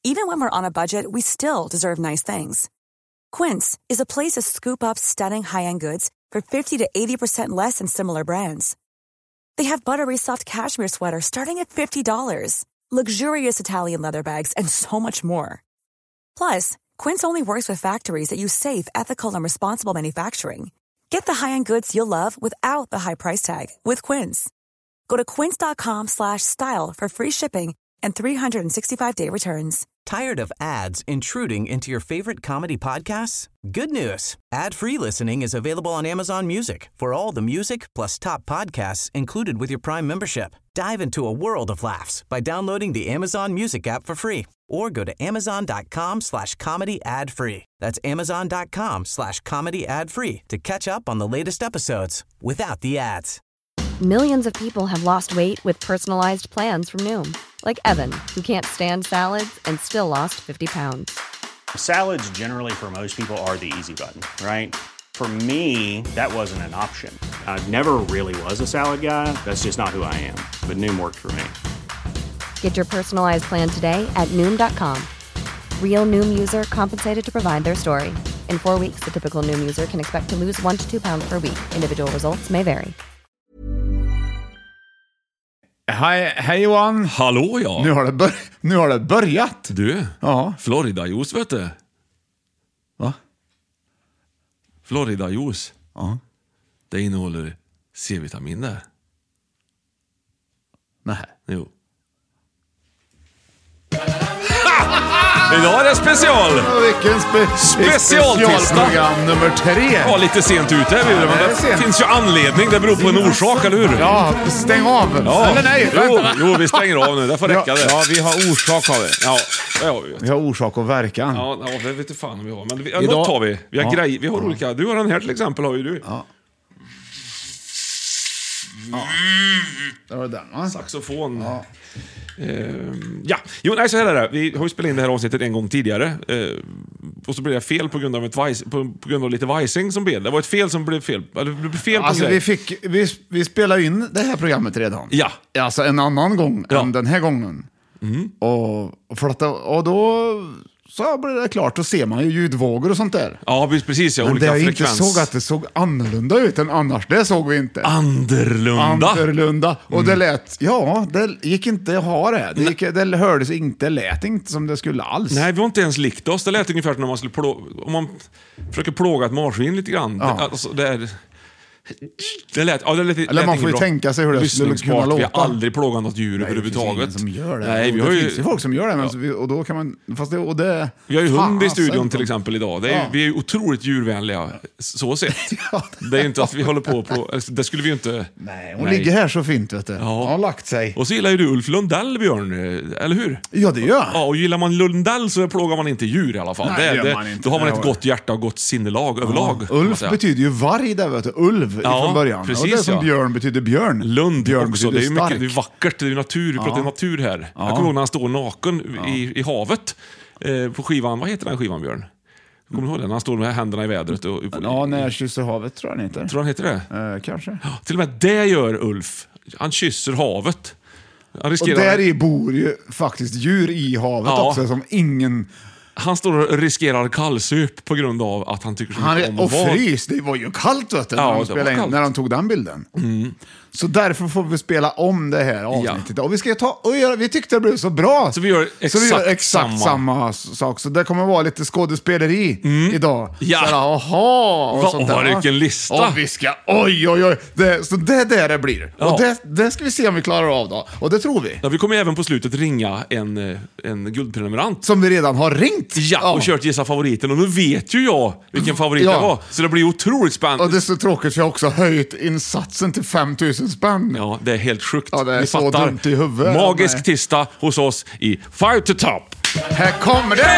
Even when we're on a budget, we still deserve nice things. Quince is a place to scoop up stunning high-end goods for 50 to 80% less than similar brands. They have buttery soft cashmere sweaters starting at $50, luxurious Italian leather bags, and so much more. Plus, Quince only works with factories that use safe, ethical, and responsible manufacturing. Get the high-end goods you'll love without the high price tag with Quince. Go to quince.com/style for free shipping and 365-day returns. Tired of ads intruding into your favorite comedy podcasts? Good news. Ad-free listening is available on Amazon Music for all the music plus top podcasts included with your Prime membership. Dive into a world of laughs by downloading the Amazon Music app for free or go to amazon.com/comedy ad-free. That's amazon.com/comedy ad-free to catch up on the latest episodes without the ads. Millions of people have lost weight with personalized plans from Noom. Like Evan, who can't stand salads and still lost 50 pounds. Salads generally for most people are the easy button, right? For me, that wasn't an option. I never really was a salad guy. That's just not who I am. But Noom worked for me. Get your personalized plan today at Noom.com. Real Noom user compensated to provide their story. In 4 weeks, the typical Noom user can expect to lose 1 to 2 pounds per week. Individual results may vary. Hej Johan. Hallå ja. Nu har det börjat. Du, ja. Florida-juice vet du. Va? Florida-juice. Ja. Det innehåller C-vitamin där. Nej. Jo. Idag är det special! Vilken specialprogram nummer 3. Ja, lite sent ute är vi, men det finns ju anledning. Det beror på en orsak, eller hur? Ja, stäng av. Ja. Eller nej, jo, vi stänger av nu. Det får räcka det. Ja, vi har orsak har vi. Ja, det har vi. Vi har orsak och verkan. Ja, det vet du fan om vi har. Men något har vi. Vi har grejer. Vi har olika. Du har den här till exempel, har ju du. Ja. Det var den, va? Saxofon. Ja. Jo, nej, så här är det. Vi har ju spelat in det här avsnittet en gång tidigare. Och så blev det fel på grund av på grund av lite vajsing som blev. Det var ett fel som blev fel. Eller det blev fel på alltså, vi spelade in det här programmet redan. Ja. Alltså en annan gång än den här gången. Och för att och då så blir det klart, då ser man ju ljudvågor och sånt där. Ja, precis. Ja, men olika det jag frekvens. inte såg att det såg annorlunda ut än annars. Det såg vi inte. Annorlunda. Och det lät, det gick inte att ha det. Det hördes inte, lät inte som det skulle alls. Nej, vi var inte ens likt oss. Det lät ungefär som när man skulle om man försöker plåga ett marsvin lite grann. Ja. Det lät eller man får ju tänka sig hur det skulle kunna låta. Vi har aldrig plågat något djur överhuvudtaget. Det finns ingen som gör det. Nej, det finns ju folk som gör det, men och då kan man vi har ju hund i studion till exempel idag. Vi är ju otroligt djurvänliga så sett. Det är inte att vi håller på det skulle vi ju inte. Nej, hon ligger här så fint, vet du. Hon har lagt sig. Och så gillar ju du Ulf Lundell, Björn, eller hur? Ja, det gör. Ja, och gillar man Lundell så plågar man inte djur i alla fall. Nej, det gör man inte. Då har man ett gott hjärta och gott sinnelag överlag. Ulf betyder ju varg där, vet du. Ulv från början. Precis, och det som Björn betyder björn. Lund Björn också. Det är ju stark. mycket, det är vackert, det är natur, vi pratar natur här. Jag kommer ihåg när han står naken i havet på skivan. Vad heter den skivan, Björn? Kommer du ihåg den? Han står med händerna i vädret. När kysser havet, tror jag han heter. Tror han heter det? Kanske. Ja, till och med det gör Ulf. Han kysser havet. Han och där i bor ju faktiskt djur i havet också, som ingen... Han står och riskerar kallsup på grund av att han tycker så mycket om att frys, det var ju kallt, vet du, när de tog den bilden. Så därför får vi spela om det här avsnittet. Och vi ska vi tyckte det blev så bra. Så vi gör exakt samma sak. Så det kommer vara lite skådespeleri idag. Ja. Vilken lista. Och vi ska, oj. Så det är där det blir. Ja. Och det ska vi se om vi klarar av då. Och det tror vi. Ja, vi kommer även på slutet ringa en guldprenumerant. Som vi redan har ringt. Ja, och kört Gissa favoriten. Och nu vet ju jag vilken favorit det var. Så det blir otroligt spännande. Och det är så tråkigt, för jag har också höjt insatsen till 5 000 spänn. Ja, det är helt sjukt. Ja, det är ni så fattar. dumt i huvudet. Magisk tisdag hos oss i Fire to Top. Här kommer det!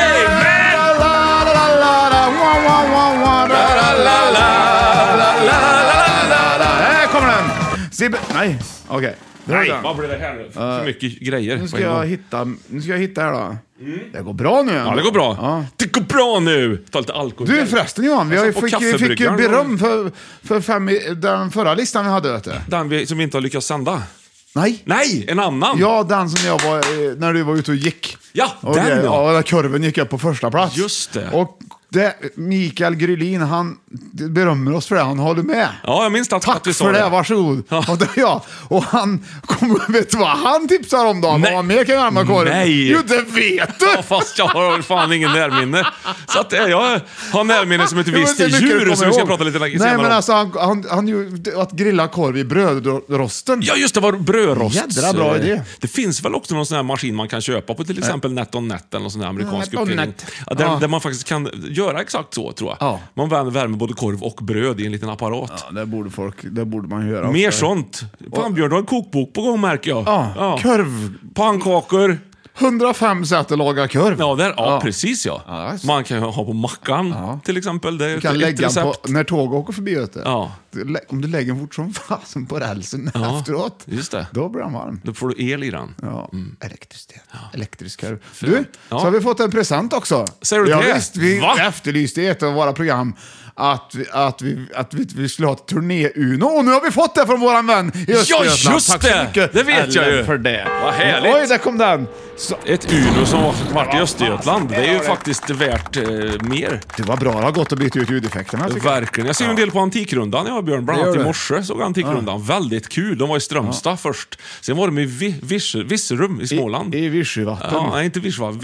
Här kommer den! Nej, okej. Nej, vad blir det här nu? För mycket grejer. Nu ska jag hitta här då. Det går bra nu. Ja, det går bra. Ja. Det går bra nu. Ta lite alkohol. Du förresten, Johan, vi fick beröm för den förra listan vi hade. Den som vi inte har lyckats sända. Nej, en annan. Ja, den som jag var när du var ute och gick. Ja, och den ja. Kurven gick upp på första plats. Just det. Och Mikael Grylin, han berömmer oss för det, han håller med. Ja, jag minns att vi sa det. Varsågod. Ja. Och han vet du vad han tipsar om då? Vad mer kan jag göra med korv? Nej. Jo, det vet du! Ja, fast jag har fan ingen närminne. Så att jag har närminne som ett visst djur som vi ska prata lite längre senare. Nej, men alltså han gjorde att grilla korv i brödrosten. Ja, just det, var brödrost. Jädra bra idé. Det finns väl också någon sån här maskin man kan köpa på till exempel NetOnNet eller någon sån här amerikansk uppfinning. Där man faktiskt kan göra exakt så, tror jag. Ja. Man värmer både korv och bröd i en liten apparat. Ja, det borde man göra. Mer sånt. Fan, Björn, du har en kokbok på gång, märker jag. Ja. Korv. Pannkakor. 105 sätt att laga korv. Ja, precis ja. Man kan ha på mackan till exempel. Det är du kan lägga på när tåg åker förbi. Om du lägger fort som fasen på rälsen efteråt. Just det. Då blir den varm. Då får du el i den. Ja, elektrisk korv. Du, så har vi fått en present också. Säger du det? Visst, vi efterlyste i ett av våra program att vi skulle ha ett turné-Uno. Och nu har vi fått det från våran vän i Östergötland. Ja, just Tack så mycket. Det vet jag ju. För det. Vad härligt. Oj, där kom den. Så. Ett Uno som har varit i Östergötland. Det är ju faktiskt värt mer. Det var bra, det har gått att byta ut ljudeffekterna. Verkligen. Jag ser en del på Antikrundan. Jag och Björn, bland annat i morse såg Antikrundan. Väldigt kul. De var i Strömstad först. Sen var de i Virserum i Småland. I Virsevatten. Ja, nej, inte Virsevatten.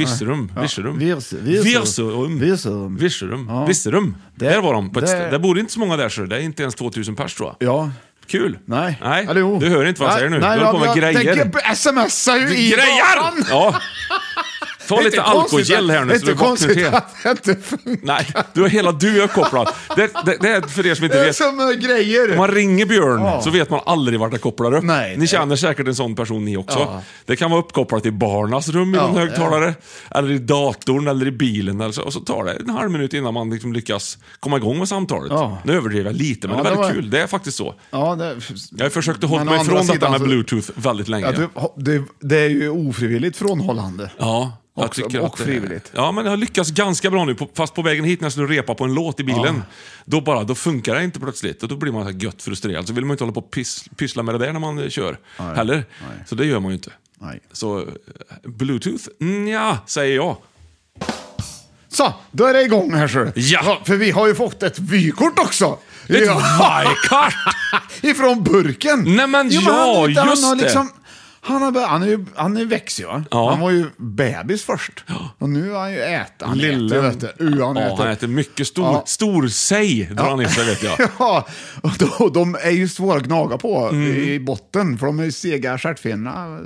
Virserum. Där var de. Där bor inte så många där, så det är inte ens 2000 pers, tror jag. Ja. Kul. Nej. Du hör inte vad jag säger nu. Du håller på med grejer. Jag tänker smsa ju i grejer! Ja. Ta lite alkogel här nu. Det är inte konstigt att det inte funkar. Nej, du är kopplad. Det är för er som inte vet. Det är som grejer. Om man ringer Björn så vet man aldrig vart det kopplar upp. Nej, ni känner säkert en sån person ni också. Ja. Det kan vara uppkopplat i barnas rum i någon högtalare. Eller i datorn eller i bilen. Eller så. Och så tar det en halv minut innan man liksom lyckas komma igång med samtalet. Ja. Nu överdriver jag lite, men det är väldigt kul. Det är faktiskt så. Ja, jag har försökt att hålla mig ifrån detta med Bluetooth väldigt länge. Det är ju ofrivilligt frånhållande. Ja. Och frivilligt. Ja, men jag har lyckats ganska bra nu. Fast på vägen hit när jag skulle repa på en låt i bilen, då funkar det inte plötsligt. Och då blir man så här gött frustrerad. Så vill man inte hålla på och pyssla med det där när man kör heller. Nej. Så det gör man ju inte. Nej. Så Bluetooth, säger jag. Så, då är det igång här, så. Ja. För vi har ju fått ett vykort också. Ett vykort? Ifrån burken. Nej, men just det. Han är växig, va? Ja. Han var ju bebis först. Och nu har han ju ätit. Han äter mycket stor sej, drar han i sig, vet jag. Ja, och de är ju svåra att gnaga på i botten. För de är ju sega stjärtfinna.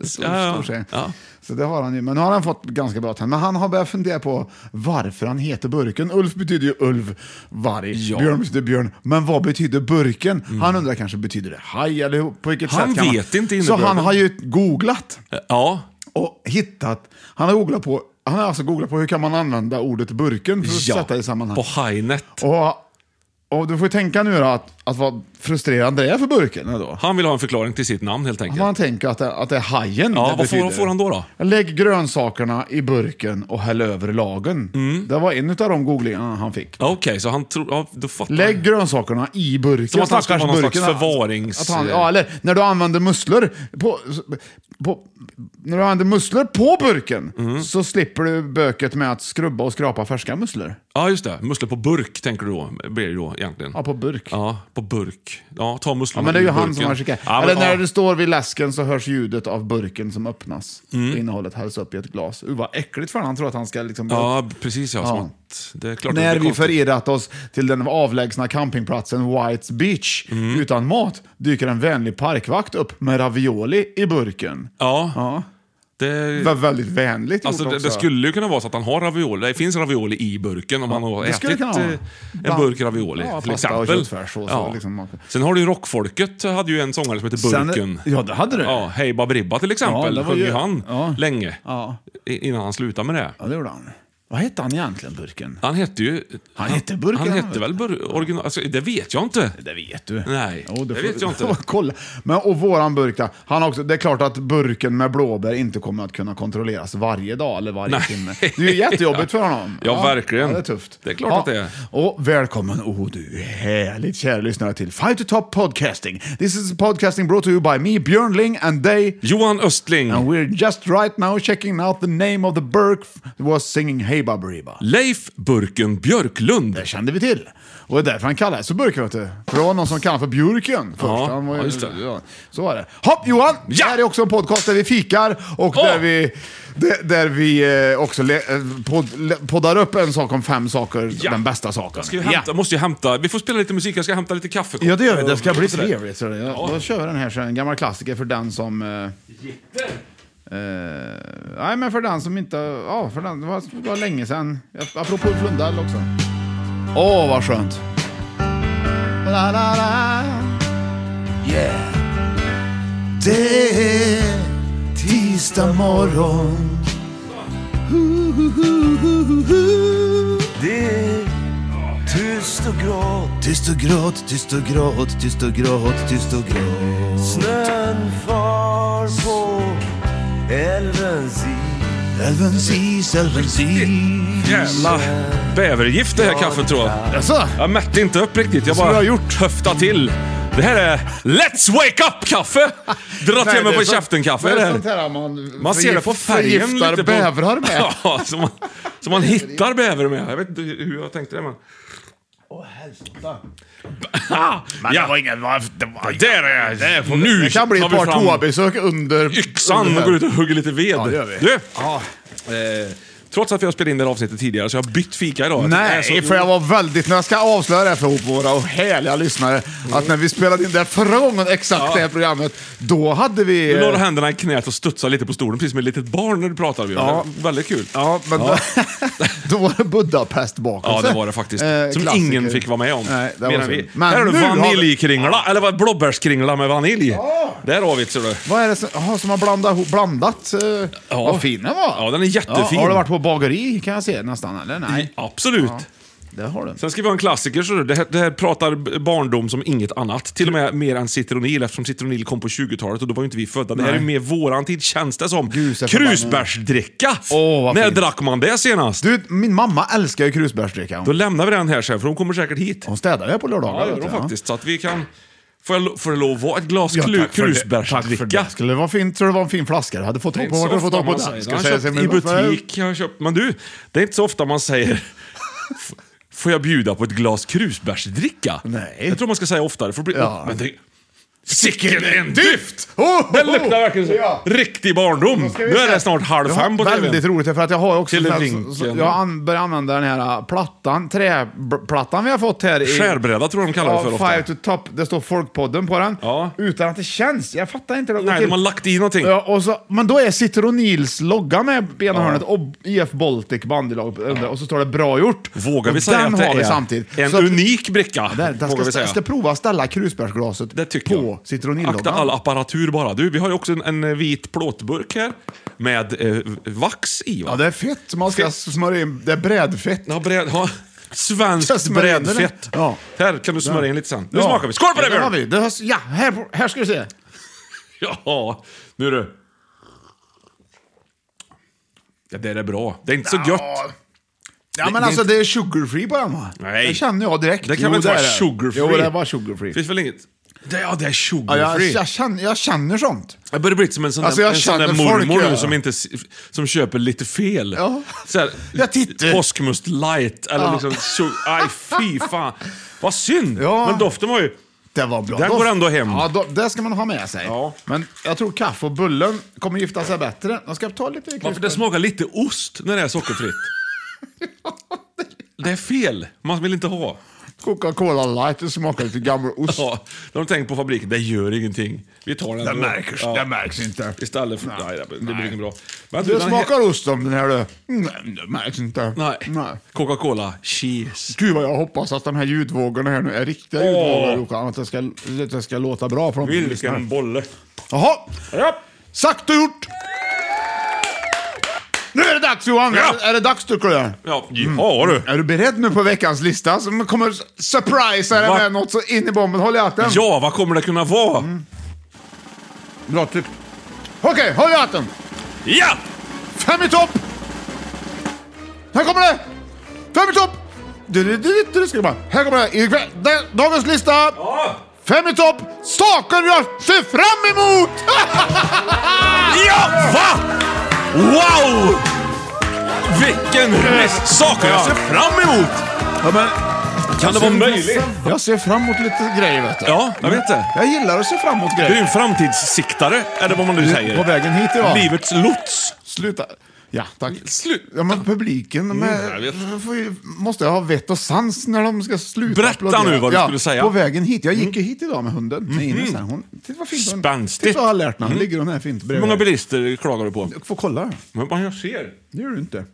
Så det har han ju. Men nu har han fått ganska bra tänd. Men han har börjat fundera på varför han heter burken. Ulf betyder ju ulv, varg. Ja. Björn betyder björn. Men vad betyder burken? Han undrar kanske, betyder det haj eller på vilket sätt kan han vet inte. Så han har ju googlat. Ja. Och hittat. Han har alltså googlat på hur kan man använda ordet burken för att sätta i sammanhang. På Hinet. Och du får tänka nu då att vad frustrerande det är för burken då. Han vill ha en förklaring till sitt namn, helt enkelt. Han tänker att det är hajen. Ja, vad får han då? Lägg grönsakerna i burken och häll över lagen. Det var en av de googlingarna han fick. Okej, så han tror... då fattar lägg grönsakerna i burken. Så man snackar om någon slags förvarings... eller när du använder musslor när du använder musslor på burken så slipper du böket med att skrubba och skrapa färska musslor. Ja, just det. Musslor på burk, tänker du då, blir det då egentligen. Ja, på burk. Ja, på burk. Ja, ta musslorna. Ja, men det är ju han som har skickat. Eller när du står vid läsken så hörs ljudet av burken som öppnas. Innehållet hälls upp i ett glas. Vad äckligt för han tror att han ska liksom... Ja, precis. Ja. Det är klart när vi förirrat oss till den avlägsna campingplatsen Whites Beach utan mat dyker en vänlig parkvakt upp med ravioli i burken. Ja. Det var väldigt vänligt. Alltså det skulle ju kunna vara så att han har ravioli. Det finns ravioli i burken om han har ätit en burk ravioli, till exempel. Liksom. Sen har du ju rockfolket, hade ju en sångare som heter Burken. Ja, det hade det. Ja, Hej Baberiba till exempel. Det sjöng ju han länge innan han slutade med det. Ja, det gjorde han. Vad hette han egentligen, Burken? Han hette ju... Han hette Burken. Han hette väl original... Alltså, det vet jag inte. Det vet du. Nej, det vet jag inte. Kolla. Men, och våran burk där, han också, det är klart att burken med blåbär inte kommer att kunna kontrolleras varje dag eller varje timme. Det är ju jättejobbigt för honom. Ja, verkligen. Ja, det är tufft. Det är klart att det är. Och välkommen, du härligt kära lyssnare till Fight to Top Podcasting. This is podcasting brought to you by me, Björn Ling, and they... Johan Östling. And we're just right now checking out the name of the burk who was singing Hey Baberiba. Leif Burken Björklund. Det kände vi till. Och det är därför han kallar sig Burken, vet du. För det var någon som kallade för Björken först. Ja, Han var, just det. Ja, så var det. Hopp Johan! Ja! Det här är också en podcast där vi fikar och där vi också poddar upp en sak om 5 saker, den bästa saken. Måste ju hämta, vi får spela lite musik, jag ska hämta lite kaffe. Ja, det gör vi. Det ska bli trevligt. Då kör vi den här, så en gammal klassiker för den som... nej, men för den som inte... Ja, för den, det var länge sedan. Apropå Flundell också. Åh, vad skönt. La, la, la. Yeah. Det är tisdag morgon. Det är tyst och gråt. Tyst och gråt, tyst och gråt, tyst och gråt, tyst och gråt. Snön far på älvens is. Älvens is, älvens is. Jävla bävergift det här kaffet, tror jag. Jaså? Jag mätte inte upp riktigt, jag bara höfta till. Det här är Let's Wake Up-kaffe! Dra till mig på käften-kaffe. Det är sånt här man ser det på färgen lite på... bävrar med. Ja, som man hittar bäver med. Jag vet inte hur jag tänkte det, men... Hälsota. Men det var ingen... Det kan bli ett par toabesök under... yxan och går ut och hugger lite ved. Ja, det gör vi. Du, trots att vi har spelat in det här avsnittet tidigare så jag har bytt fika idag. Nej, för jag var väldigt... När jag ska avslöja det här för våra härliga lyssnare, att när vi spelade in det förra gången exakt det här programmet, då hade vi... Du la händerna i knät och studsade lite på stolen, precis som ett litet barn när du pratade. Ja. Väldigt kul. Ja, men då var det Budapest bakom. Ja, det var det faktiskt. Som klassiker. Ingen fick vara med om. Nej, det var vi. Här har du vaniljkringla, eller vad, blåbärskringla med vanilj. Ja. Där har vi det, ser du. Vad är det som har blandat? Vad fin den var. Ja, den är jättefin. Ja, har du varit på bageri, kan jag se nästan, eller? Nej. Absolut. Ja, det har du. Sen ska vi ha en klassiker, så det här pratar barndom som inget annat. Till och med mer än citronil, eftersom citronil kom på 20-talet och då var ju inte vi födda. Det här är mer våran tid, känns det som. Krusbärsdricka. När drack man det senast? Du, min mamma älskar ju krusbärsdricka. Då lämnar vi den här sen, för hon kommer säkert hit. Hon städar det på lördagar. Ja, det gör faktiskt. Så att vi kan... Får det lov att vara ett glas krusbärsdricka? Skulle det vara fint, så det var en fin flaska. Jag hade fått tag på den. I butik, jag har köpt. Men du, det är inte så ofta man säger... Får jag bjuda på ett glas krusbärsdricka? Nej. Jag tror man ska säga oftare. Men det... Sicken en dyft! Det luktar verkligen så. Ja. Riktig barndom. Nu är det snart 4:30 på väldigt TVn. roligt, för att jag har också jag börjat använda den här plattan, träplattan vi har fått här i... Skärbräda tror jag de kallar det för ofta. Fight to Top, det står Folkpodden på den. Ja. Utan att det känns. Jag fattar inte. Nej, de har lagt i någonting. Ja, och så, men då är Citronils logga med på ena hörnet och IF Baltic bandylag och så står det bra gjort. Vågar vi och säga den att det har vi är samtidigt. en så unik bricka? Jag ska prova att ställa krusbärsglaset på citronilloggan. Akta all apparatur bara. Du, vi har ju också en vit plåtburk här med vax i, va? Ja, det är fett. Man ska smörja in. Det är brädfett. Ja, svenskt brädfett. Ja. Här kan du smörja in lite sen. Nu smakar vi. Skål på det, Björn! Ja, här ska du se. Ja, nu du. Ja, det är bra. Det är inte så gött. Ja, men alltså det är sugar free på den, va? Nej. Det känner jag direkt. Det kan väl inte vara sugar free? Jo, det var sugar free. Finns väl inget... Det är sugar free. Jag känner sånt. Jag börjar bli som en sån där mormor nu som köper lite fel. Ja. Så här, jag tittar. Påskmust light eller liksom aj fy fan. Vad synd. Ja. Men doften var ju... Det var bra. Den går ändå hem. Ja, det ska man ha med sig. Ja. Men jag tror kaffe och bullen kommer gifta sig bättre. Jag ska ta lite... Varför det smakar lite ost när det är sockerfritt? Det är fel. Man vill inte ha. Coca-Cola light, det smakar lite gammal ost. Ja, de tänker på fabriken, det gör ingenting. Vi tar den. Det märks inte. Istället för... Nej, det blir inget bra. Men det smakar ost om den här du. Det märks inte. Nej. Coca-Cola, cheese. Gud vad jag hoppas att de här ljudvågorna här nu är riktiga ljudvågor. Att det ska låta bra för dem. Vilken bolle. Jaha. Ja. Sagt och gjort. Nu är det dags, Johan. Ja. Är det dags, tycker du? Ja, du. Är du beredd nu på veckans lista som kommer surprise dig med något så in i bomben? Håll i hatten. Ja, vad kommer det kunna vara? Bra tryck. Okej, håll i hatten. Ja! 5 i topp. Här kommer det. 5 i topp. Du ska bara. Här kommer det. Dagens lista. Ja! 5 i topp. Saker jag ser fram emot. Ja, va? Wow! Vilken saker jag ser fram emot! Ja, men, Kan det vara möjligt? jag ser fram emot lite grejer, vet du. Ja, jag vet det. Jag gillar att se fram emot Du är grejer. en framtidssiktare, eller vad man nu säger. På vägen hit idag. Livets lots. Sluta. Ja, tack. Ja, men publiken jag vet. måste ha vett och sans när de ska sluta. Berätta applådera. nu vad du skulle säga. På vägen hit. Jag gick ju hit idag med hunden. Med Ines här. Titta vad fint hon. Spänstigt. Titta vad alert hon ligger hon här fint Hur bredvid. många bilister klagar du på? Jag får kolla. Men vad jag ser. Det gör du inte.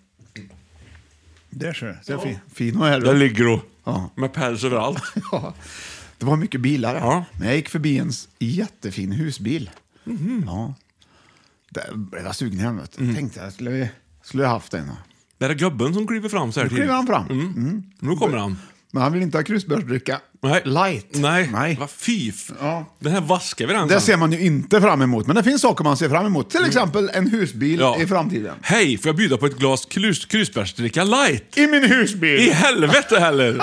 Där ser du. Ser fin och är Där du. ligger du. Ja. Med päls överallt. Ja. Det var mycket bilar här. Ja. Men jag gick förbi en jättefin husbil. Ja. Där blev jag sugen igen. Tänkte jag skulle jag haft den. Det är gubben som kliver fram så här Nu kliver han fram. Nu kommer han. Men han vill inte ha krusbärsdricka. Nej. Light. Nej. Vad fyf. Ja. Den här vaskar vi den Det sen. ser man ju inte fram emot. Men det finns saker man ser fram emot. Till exempel en husbil Ja. i framtiden. Hej, får jag bjuda på ett glas krusbärsdricka light? I min husbil! I helvete heller!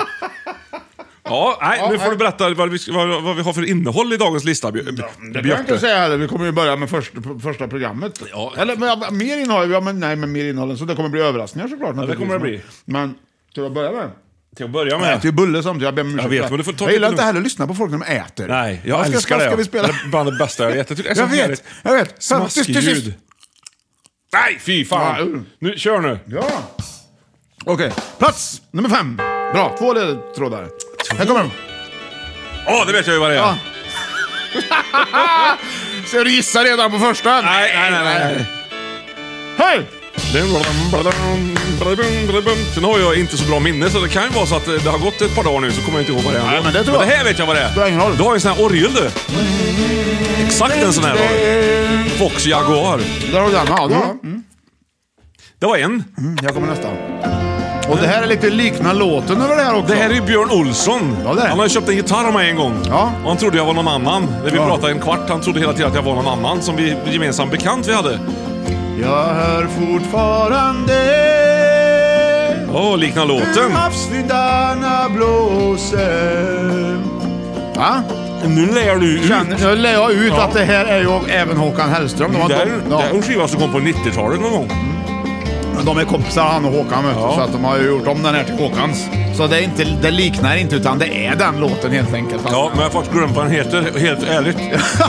Ja, nej, nu får du berätta vad vi har för innehåll i dagens lista, Det behöver jag inte säga heller. Vi kommer ju börja med första programmet. Ja. Eller men, mer innehåll. Ja, men nej, men mer innehåll. Så det kommer bli överraskningar såklart. det kommer det bli. Men till att börja med. Till att börja Jag med. äter ju bulle samtidigt. Jag ber om ursäkt. Jag vet, men du får ta jag gillar lite inte lugnt. heller att lyssna på folk när de äter. Nej, jag älskar det. Ska vi spela? Det är bland det bästa jag vet. Jag tycker det är så Jag härligt. vet. Smaskljud. Nej, fy fan. Nu, kör nu. Ja. Okej, plats nummer 5. Bra, 2 ledtrådar. Här kommer de. Det vet jag ju vad det är. Ja. Så du gissar redan på första? Nej. Hej! Sen har jag inte så bra minne, så det kan ju vara så att det har gått ett par dagar nu så kommer jag inte ihåg vad det är. Nej, men det tror jag. det här vet jag vad det är. Det har ingen roll. Du har ju en sån här orgel du. Exakt en sån här var det. Fox Jaguar. Där har du den. Ja, då. Det var en. Jag kommer nästa. Och det här är lite liknande låten över det här också. Det här är ju Björn Olsson. Ja, det är. Han har ju köpt en gitarr av mig en gång. Ja. Och han trodde jag var någon annan. När vi pratade en kvart, han trodde hela tiden att jag var någon annan som vi gemensam bekant vi hade. Jag hör fortfarande Liknar låten. havsvindarna blåser. Va? Nu lär du ut. Nu lär jag ut att det här är ju även Håkan Hellström. Det är en skiva som kom på 90-talet någon gång. De är kompisar, han och Håkan, så att de har ju gjort om den här till Håkans. Så det liknar inte, utan det är den låten helt enkelt. Ja, men jag har faktiskt glömt vad den heter, helt ärligt.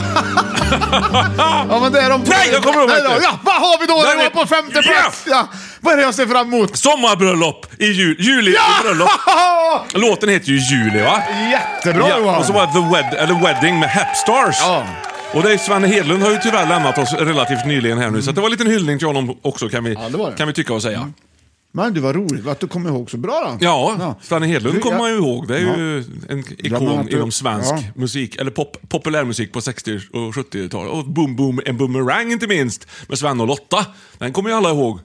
Ja, men det är de... Nej, jag kommer ihåg Nej, det. Ja, vad har vi då? Nej, Den var på 5:e ja. plats. Ja. Vad är det jag ser fram emot? Sommarbröllop i juli. Bröllop. Låten heter ju Juli, va? Jättebra, Ja, Johan. och så var det The Wedding med Hapstars. Ja. Och det är Sven Hedlund har ju tyvärr lämnat oss relativt nyligen här nu. Så att det var en liten hyllning till honom också, kan vi, Ja, det var det. kan vi tycka och säga. Men det var roligt att du kom ihåg så bra då. Ja, Sven Hedlund kommer man ju ihåg. Det är ju en Bland ikon annat inom svensk musik, eller populärmusik på 60- och 70-talet. Och Boom Boom, en boomerang inte minst, med Sven och Lotta. Den kommer ju alla ihåg.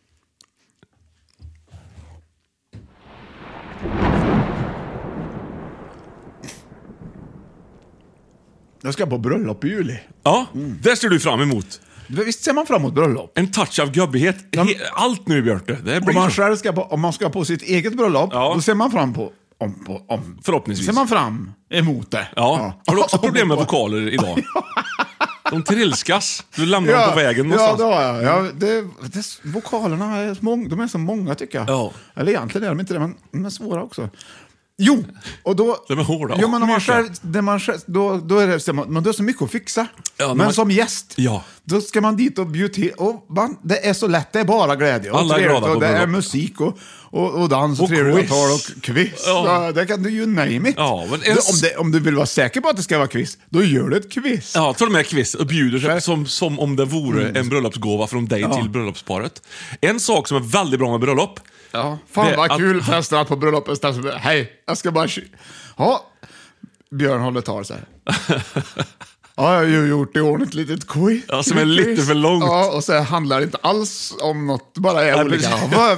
Jag ska på bröllop i juli. Ja, det ser du fram emot. Visst ser man fram emot bröllop? En touch av gubbighet. Allt nu, Björte. Det blir Om man så. själv om man ska på sitt eget bröllop, Ja. då ser man fram på... Förhoppningsvis. Ser man fram emot det. Ja. Har du också problem med vokaler idag? De trilskas. Du lämnar dem på vägen någonstans. Ja, det har jag. Vokalerna är de är så många, tycker jag. Ja. Eller egentligen är de inte det, men de är svåra också. Jo, och då... De är hårda. Jo, men om man Mjuka. själv, då är det, men då är så mycket att fixa. Ja, men man- som gäst, Ja. då ska man dit och bjuda till. Och det är så lätt, det är bara glädje. Och Alla är trevligt, glada på och det är bröllop. musik och dans och Och trevliga quiz. tal och quiz. Ja. Ja, det kan du ju name it. Ja, men Om du vill vara säker på att det ska vara quiz, då gör du ett quiz. Ja, tar med quiz och bjuder sig som om det vore en bröllopsgåva från dig till bröllopsparet. En sak som är väldigt bra med bröllop. Ja, fan Det vad att- kul förresten att på bröllopet ställs hej, jag ska bara... Ja, Björn håller tal så här. Ja, jag har ju gjort i ordning ett litet quiz. Ja, som är lite för långt. Ja, och så handlar det inte alls om något, bara är olika.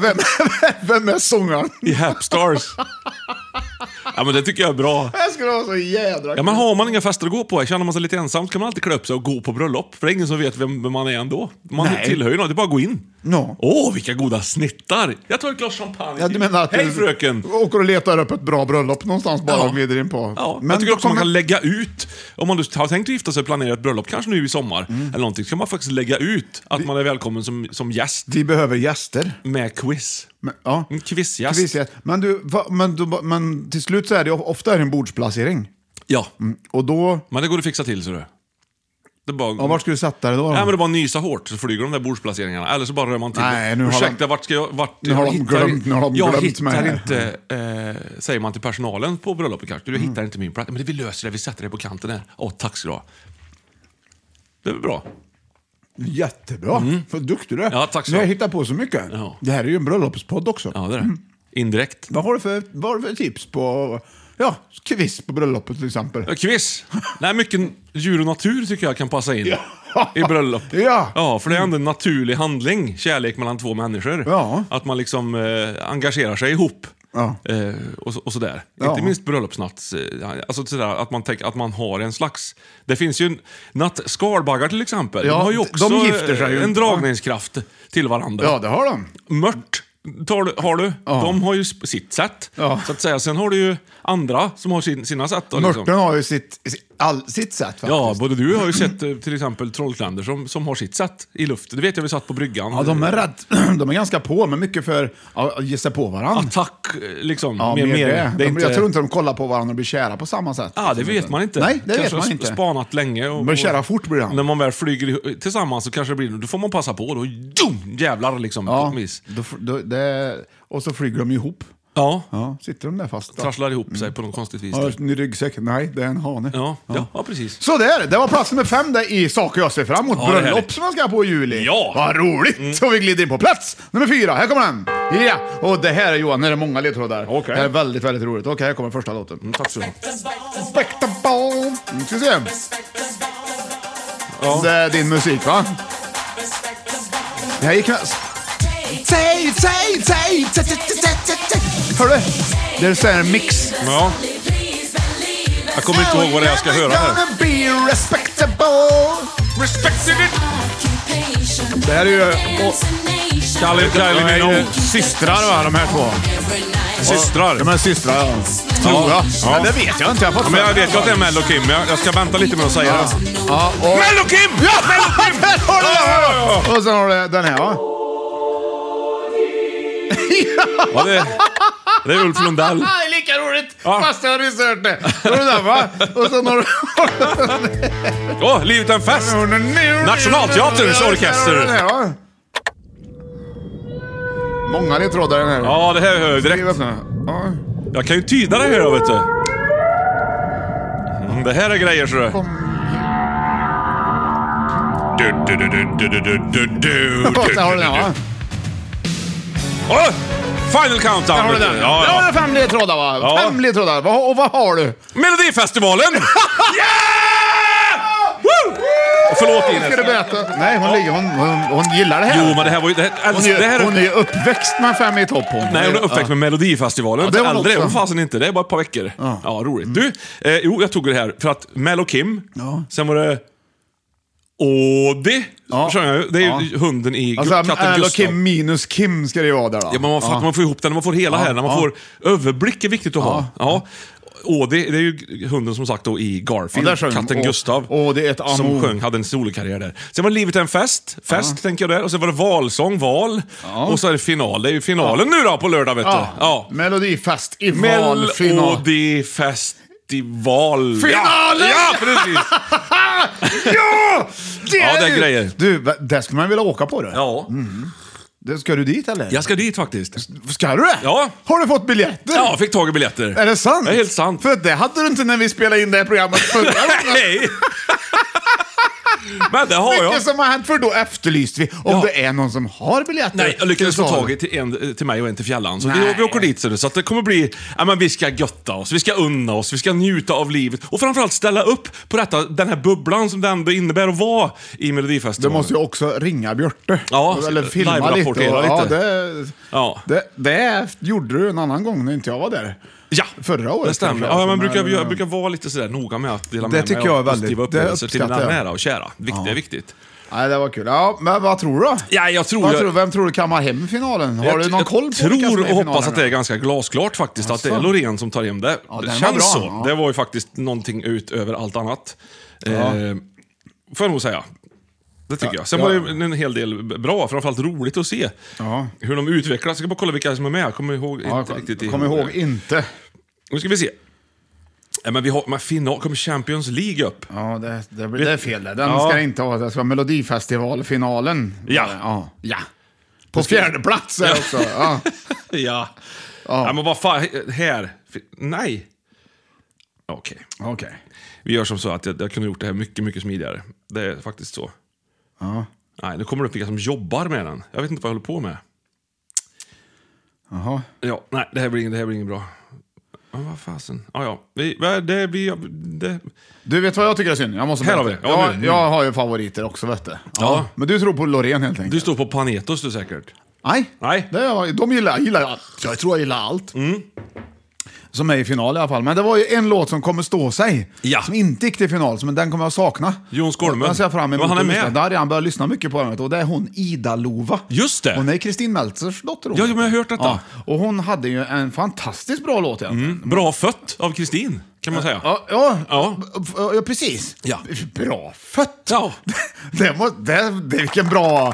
Vem är sångaren? I Hapstars. Ja, men det tycker jag är bra. Jag skulle vara så jädra. Ja, men har man inga fester att gå på, känner man sig lite ensam, så kan man alltid klä upp sig och gå på bröllop. För det är ingen som vet vem man är ändå. Man tillhör ju något, det är bara att gå in. Vilka goda snittar. Jag tar ett glas champagne. Ja, du menar att hej fröken. Åker och letar upp ett bra bröllop någonstans bara och glider in på. Ja, men jag tycker också man kan lägga ut. Om man har tänkt att gifta sig och planera ett bröllop, kanske nu i sommar eller någonting, så kan man faktiskt lägga ut att man är välkommen som gäst. Vi behöver gäster. Med quiz. Ja. En quizgäst. Men till slut så är det ofta en bordsplacering. Ja. Och då... Men det går att fixa till, så det. Var ska du sätta det då? Nej, men det bara nysa hårt så flyger de där bordsplaceringarna. Eller så bara rör man till. Nej, nu ursäkta, vart ska jag... Nu har de glömt jag hittar mig. inte... säger man till personalen på bröllopet kanske. Du hittar inte min plats. Men vi löser det, vi sätter det på kanten här. Tack ska du ha. Det är bra. Jättebra. För duktig du är. Ja, tack så. Nu har jag hittat på så mycket. Ja. Det här är ju en bröllopspodd också. Ja, det är det. Indirekt. Vad har du för tips på... Ja, quiz på bröllopet till exempel. Ja, quiz. Nej, mycket djur och natur tycker jag kan passa in i bröllop. Ja, för det är ändå en naturlig handling. Kärlek mellan två människor. Ja. Att man liksom engagerar sig ihop. Ja. Och sådär. Ja. Inte minst bröllopsnatt. Alltså sådär, att man tänker att man har en slags... Det finns ju skalbaggar till exempel. Ja, de har ju också de gifter sig ju. En dragningskraft till varandra. Ja, det har de. Mört har du. Ja. De har ju sitt sätt. Ja. Så att säga. Sen har du ju andra som har sina sätt. Mörten har ju sitt sätt faktiskt. Ja, både du har ju sett till exempel trollkländer som har sitt sätt i luften. Det vet jag, vi satt på bryggan. Ja, de är rädd. De är ganska på, men mycket för att ge sig på varandra. Attack, liksom. Ja, mer. Det är inte... Jag tror inte de kollar på varandra och blir kära på samma sätt. Ja, det vet man inte. Nej, det kanske vet man inte. Spanat länge. Och blir kära fort blir han. När man väl flyger tillsammans så kanske det blir... Då får man passa på. Då jävlar liksom. Ja, och så flyger de ihop. Ja. Sitter de där fast. Trasslar ihop sig på något konstigt vis. Ja, en ryggsäck. Nej, det är en hane. Ja, precis. Så det var plats nummer 5 där i saker jag ser fram emot. Bröllop som man ska på i juli. Ja. Vad roligt! Så vi glider in på plats nummer 4. Här kommer den. Ja, och det här är Johan, det är många ledtrådar. Okay. Det här är väldigt, väldigt roligt. Okej, här kommer första låten. Tack så. Respectable. Ska vi se. Ja. Det är din musik, va? Det här gick med... Säg. Hör du? Det är så här en mix. Ja. Jag kommer inte ihåg vad det är jag ska höra här. Be respectable. Det här är ju... Kylie Minogue. Systrar, va, de här två. Systrar. De är systrar, ja. Tror jag. Ja. Men det vet jag inte. Men jag vet ju att det är Mel och Kim. Jag ska vänta lite med att säga det. Ja, och... Mel och Kim! Ja, Mel och Kim! Där har du det! Och sen har du den här, va? Ja, det är Ulf Lundell. Det är lika roligt, fast jag har hört det. Har du den, va? Och sen har du... Livet är en fest. Nationalteaterns orkester. Många ledtrådar den här. Ja, det här hör jag direkt. Ja. Jag kan ju tyda det här, vet du. Det här är grejer, så det. Där har du den, va? Final countdown. Där har du den. Ja. Där har du 5 ledtrådar, va? Ja. 5 ledtrådar. Och vad har du? Melodifestivalen! Förlåt, Ines. Ska du berätta? Nej, hon gillar det här. Jo, men det här var ju... Hon är uppväxt med 5 i topp. Nej, hon är uppväxt med Melodifestivalen. Ja, det var äldre är hon också. fasen inte. Det är bara ett par veckor. Ja, roligt. Du, jag tog det här för att Mel och Kim. Sen var det... Ådi. Det är ju hunden i katten Gustav. Gustav. Kim minus Kim ska det ju vara där då. Ja, men man får ihop den, man får hela här. När man får överblick är viktigt att ha. Ja. Ådi, det är ju hunden som sagt då i Garfield, katten Gustav. Det är ett som sjöng, hade en solokarriär där. Sen var livet en fest tänker jag där. Och sen var det valsång, och så är det final. Det är ju finalen nu då på lördag, vet du. Ja. Melodifest i valfinal. Melodifestival. Finalen! Ja, precis. Ja! Det är grejer. Du, där skulle man vilja åka på det. Ja. Ska du dit eller? Jag ska dit faktiskt. Ska du det? Ja. Har du fått biljetter? Ja, jag fick tag i biljetter. Är det sant? Det är helt sant. För det hade du inte när vi spelade in det här programmet förra gången. Nej. Men det har jag. Mycket som har hänt, för då efterlyste vi om det är någon som har biljetter. Nej, jag lyckades få till tag i en till mig och en till Fjällan. Så vi åker dit så att det kommer bli... Ja, men vi ska götta oss, vi ska unna oss, vi ska njuta av livet. Och framförallt ställa upp på den här bubblan som det ändå innebär att vara i Melodifestivalen. Du måste ju också ringa Björte. Ja, eller filma lite. Ja. Det gjorde du en annan gång när inte jag var där. Ja, förra året. Det stämmer. Ja, man brukar vara lite sådär noga med att dela med mig av positiva upplevelser till mina nära och kära. Det är viktigt. Nej, det var kul. Ja, men vad tror du då? Ja, vem tror du kammar hem finalen? Har du någon koll på Jag tror och hoppas att det är ganska glasklart faktiskt. Att det är Loreen som tar hem det. Ja, det känns så. Ja. Det var ju faktiskt någonting utöver allt annat. Får jag nog säga. Det tycker jag. Sen var det en hel del bra, framförallt roligt att se hur de utvecklas. Jag ska bara kolla vilka som är med. Jag kommer ihåg inte riktigt. Kommer ihåg inte. Nu ska vi se. Men vi har final, kommer Champions League upp. Ja, det är fel. Den ska inte ha. Det ska vara Melodifestivalfinalen. Ja. På fjärde plats är också. Ja. Ja, men vad fan, här. Nej. Okej. Vi gör som så att jag kunde gjort det här mycket, mycket smidigare. Det är faktiskt så. Ja. Nej, nu kommer det upp vilka som jobbar med den. Jag vet inte vad jag håller på med. Jaha. Ja, nej, det här blir inget bra. Vad fasen? Du vet vad jag tycker är synd? Jag måste här har vi. Jag har ju favoriter också, vet du. Ja. Men du tror på Loreen helt enkelt. Du står på Panetos du säkert. Nej. De gillar allt. Jag tror jag gillar allt. Som är i final i alla fall. Men det var ju en låt som kommer stå sig. Ja. Som inte gick till final, men den kommer jag sakna. Jon Skolmen. Den ser jag fram emot. Men han är med. Där har jag börjat lyssna mycket på den. Och det är hon Ida Lova. Just det. Hon är Kristin Meltzers dotter. Ja, men jag har hört detta. Ja. Och hon hade ju en fantastiskt bra låt egentligen. Bra fött av Kristin, kan man säga. Ja, precis. Ja. Bra fött. Ja. Det är vilken bra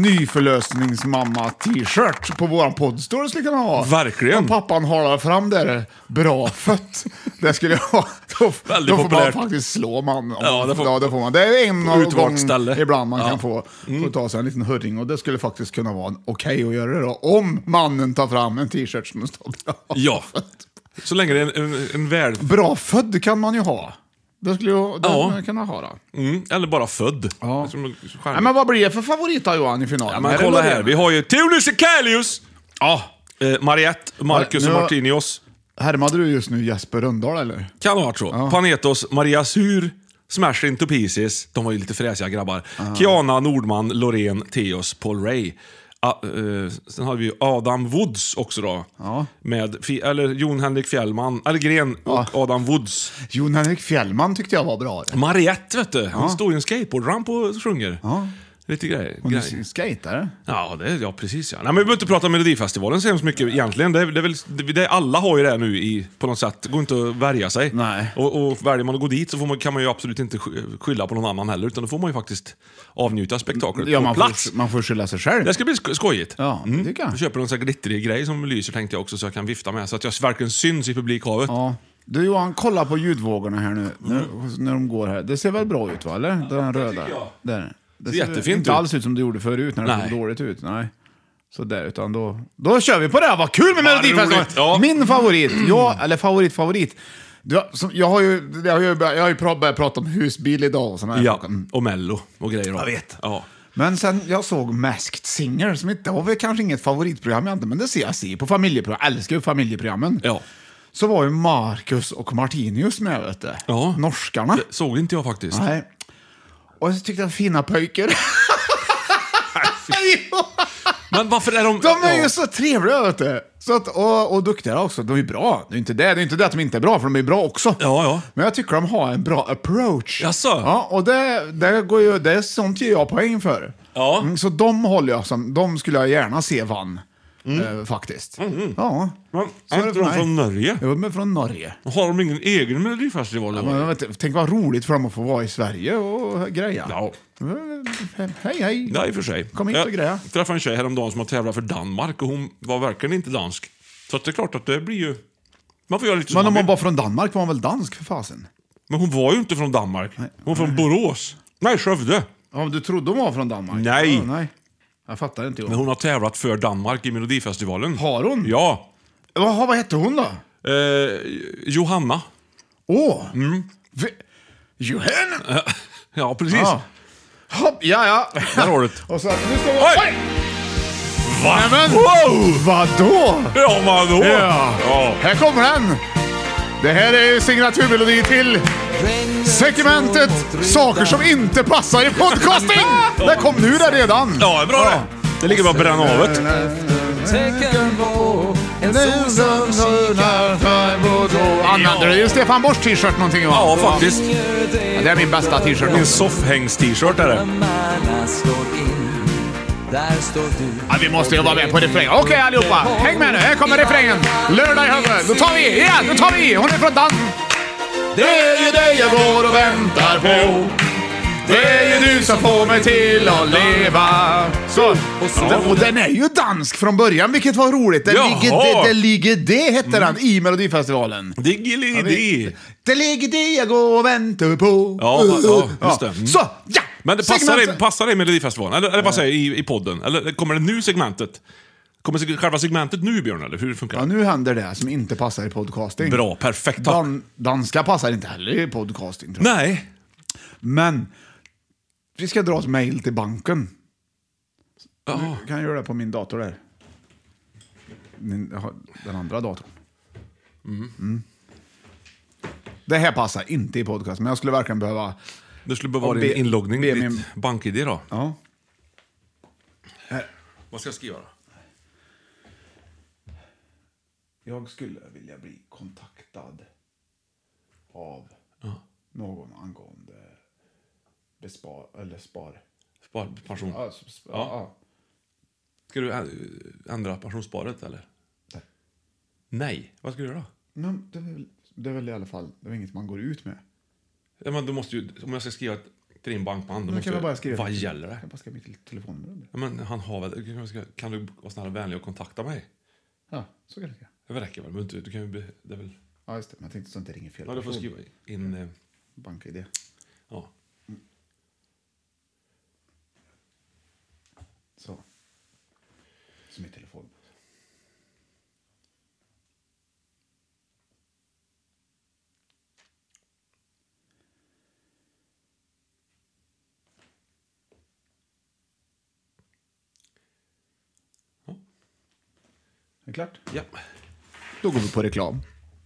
nyförlösningsmamma-t-shirt på våran poddstore skulle kunna ha. Verkligen. Om pappan håller fram där, bra fött. Det skulle jag ha. Då får man faktiskt slå man. Det får man. Det är en gång ibland man kan få ta sig en liten hurring. Och det skulle faktiskt kunna vara okej att göra det då. Om mannen tar fram en t-shirt som står bra fött. Så länge det är en värld... Bra född kan man ju ha. Det skulle jag kunna ha då. Eller bara född. Ja. Men vad blir det för favorit då, Johan, i finalen? Ja, men kolla här. Vi har ju Teonis Sekelius. Mariette, Marcus och Martinios. Härmade du just nu Jesper Rönndahl, eller? Kan ha varit så. Panetos, Maria Sur, Smash Into Pieces. De var ju lite fräsiga grabbar. Kiana, Nordman, Loreen, Theos, Paul Ray. Sen har vi ju Adam Woods också då. Med Jon Henrik Fjällman, eller Gren och Adam Woods. Jon Henrik Fjällman tyckte jag var bra. Mariette, vet du. Han står ju en skateboardramp och sjunger. Lite grejer. Hon är skatare? Ja, precis. Ja. Nej, men vi behöver inte prata om Melodifestivalen så hemskt mycket egentligen. Alla har ju det nu på något sätt. Det går inte att värja sig. Nej. Och väljer man att gå dit så kan man ju absolut inte skylla på någon annan heller. Utan då får man ju faktiskt avnjuta spektaklet på plats. Man får skylla sig själv. Det ska bli skojigt. Ja, det tycker jag. Jag köper en sån här glittrig grej som lyser, tänkte jag också, så jag kan vifta med. Så att jag verkligen syns i publikhavet. Ja. Du Johan, kolla på ljudvågorna här nu. När de går här. Det ser väl bra ut, va? Eller? Den röda. Där. Det ser jättefint inte alls ut som det gjorde förut när det såg dåligt ut. Nej. Så där, utan då kör vi på det. Vad kul med Melodifestivalen! Ja. Min favorit, favorit. Jag har ju börjat prata om husbil idag och såna här och Mello och grejer. Jag vet. Ja. Men sen jag såg Masked Singer, som inte var väl kanske inget favoritprogram egentligen, men det ser jag på familjeprogram. Jag älskar ju familjeprogrammen. Ja. Så var ju Marcus och Martinius med, vet du. Ja. Norskarna. Det såg inte jag faktiskt. Nej. Och så tyckte jag fina pojkar. Men varför är de... De är ju så trevliga, vet du. Så att, och duktiga också. De är bra. Det är inte det att de inte är bra, för de är bra också. Ja. Men jag tycker de har en bra approach. Jaså? Ja, och det går ju, det är sånt ger jag poäng för. Ja. Så de håller jag som, de skulle jag gärna se vann. Faktiskt. Ja. Men är inte de från Norge? Ja, de är från Norge. Har de ingen egen melodifestival? Ja, men, tänk vad roligt för dem att få vara i Sverige och greja. Ja. Hej. Ja, i och för sig. Kom hit och greja. Jag träffade en tjej häromdagen som har tävlat för Danmark och hon var verkligen inte dansk. Så att det är klart att det blir ju... Man får göra lite. Men om man var från Danmark var man väl dansk för fasen? Men hon var ju inte från Danmark. Hon var från Borås. Nej, Skövde. Ja, du trodde hon var från Danmark? Nej. Ja, nej. Jag fattar inte. Men hon har tävlat för Danmark i Melodifestivalen. Har hon? Ja. Vad hette hon då? Johanna. Johanna? Ja, precis. Ja. Hopp, ja. Där har du det. Och så, nu ska vi... Oj! Va? Nämen! Wow! Vadå? Ja, vadå? Ja. Här kommer den. Det här är signaturmelodi till segmentet Saker som inte passar i podcasting. Det kom nu där redan. Ja, bra det. Det ligger bara bränna av det. Använder du Stefan Borsch t-shirt någonting? Va? Ja, faktiskt. Ja, det är min bästa t-shirt. Min soffhängs-t-shirt är det. Ja, vi måste ju vara med på refrängen. Okej, allihopa, häng med nu. Här kommer refrängen. Lördag i huvudet. Då tar vi igen. Då tar vi. Hon är från Dan. Det är ju dig jag går och väntar på. Det är ju du som får mig till att leva. Så. Och den är ju dansk från början, vilket var roligt. Det ligger det hette den i Melodifestivalen. Det ligger det jag går och väntar på. Ja, just det. Så, ja. Men det passar det i Melodifestivalen? Eller vad säger jag, i podden? Eller kommer det nu segmentet? Kommer själva segmentet nu, Björn, eller hur funkar det? Ja, nu händer det som inte passar i podcasting. Bra, perfekt, tack. Danska passar inte heller i podcasting, tror jag. Nej. Men vi ska dra ett mejl till banken. Ja. Kan jag göra det på min dator där? Den andra datorn. Mm. Det här passar inte i podcast, men jag skulle verkligen behöva... Det skulle behöva vara din inloggning, ditt bank-ID då. Ja. Vad ska jag skriva då? Jag skulle vilja bli kontaktad av någon angående Sparpension. Ja. Ska du ändra pensionssparet eller? Nej. Vad ska du göra då? Men det är väl i alla fall, det är inget man går ut med. Ja, men du måste ju, om jag ska skriva till din bankman, då måste bara skriva. Vad gäller det? Jag bara skriva mitt telefonnummer. Ja, men han har väl, kan du vara snäll och vänlig och kontakta mig? Ja, så kan det räcka. Det räcker väl, men du kan ju det är väl... Ja, just det, men jag tänkte så att det ringer fel. Ja, du får skriva in... BankID. Ja. Så. Som i telefon. Är det klart? Ja. Då går vi på reklam.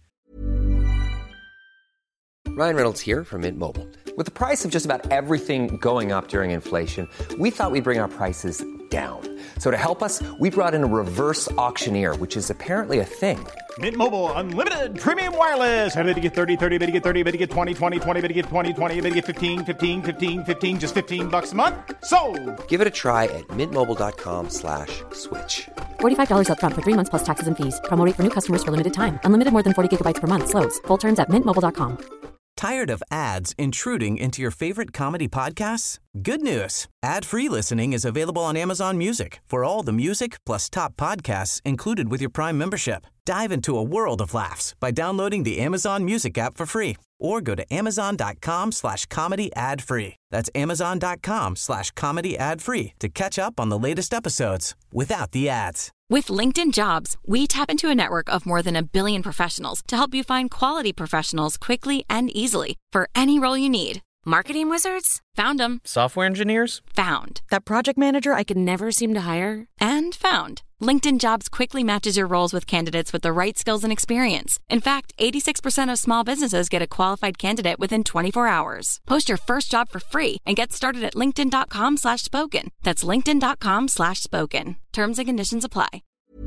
Ryan Reynolds here from Mint Mobile. With the price of just about everything going up during inflation, we thought we'd bring our prices down. So to help us, we brought in a reverse auctioneer, which is apparently a thing. Mint Mobile Unlimited Premium Wireless. How to get 30, 30, how to get 30, how to get 20, 20, 20, how to get 20, 20, how to get 15, 15, 15, 15, just $15 a month? Sold! Give it a try at mintmobile.com/switch. $45 up front for 3 months plus taxes and fees. Promo rate for new customers for limited time. Unlimited more than 40 gigabytes per month. Slows full terms at mintmobile.com. Tired of ads intruding into your favorite comedy podcasts? Good news. Ad-free listening is available on Amazon Music for all the music plus top podcasts included with your Prime membership. Dive into a world of laughs by downloading the Amazon Music app for free or go to amazon.com/comedy ad-free. That's amazon.com/comedy ad-free to catch up on the latest episodes without the ads. With LinkedIn Jobs, we tap into a network of more than 1 billion professionals to help you find quality professionals quickly and easily for any role you need. Marketing wizards? Found them. Software engineers? Found. That project manager I could never seem to hire? And found. LinkedIn Jobs quickly matches your roles with candidates with the right skills and experience. In fact, 86% of small businesses get a qualified candidate within 24 hours. Post your first job for free and get started at linkedin.com/spoken. That's linkedin.com/spoken. Terms and conditions apply.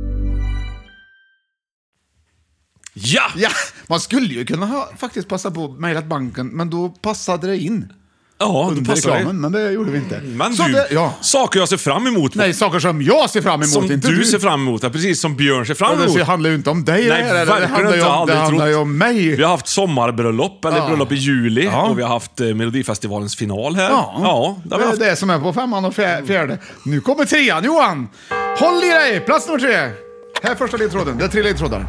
Ja! Man skulle ju kunna faktiskt passa på mejlat banken, men då passade det in. Ja, under reklamen, men det gjorde vi inte. Men så saker jag ser fram emot. Nej, saker som jag ser fram emot, som inte du ser fram emot, precis som Björn ser fram emot. Det handlar ju inte om dig. Nej, det handlar ju om mig. Vi har haft sommarbröllop, eller bröllop i juli, och vi har haft Melodifestivalens final här. Det är det som är på 5:an och 4:e. Nu kommer 3:an, Johan. Håll i dig, plats nummer 3. Här är första ledtråden, det är 3 ledtrådar.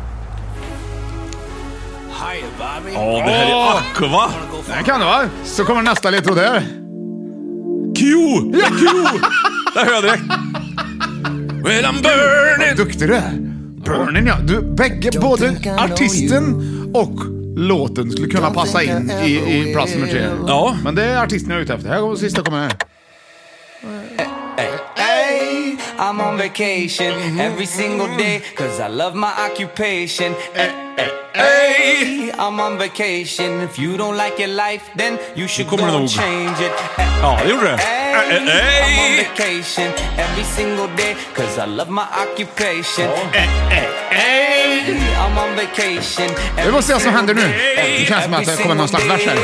Ja, det här är Aqua. Det kan det va? Så kommer nästa ledtråd där. Q! Ja, Q! Där hör jag direkt. Well, I'm burning. Duktig du är. Burning, ja. Både artisten och låten skulle kunna passa in i plats nummer 3. Ja. Men det är artisten jag är ute efter. Här kommer sista, kommer här. Hey, I'm on vacation every single day, 'cause I love my occupation. Hey, I'm on vacation. If you don't like your life, then you should go and change it. Ja, det gjorde det. I'm on vacation every single day, 'cause I love my occupation. I'm on vacation. Vi måste se vad som händer nu. Det känns som att det kommer någon slags vers här.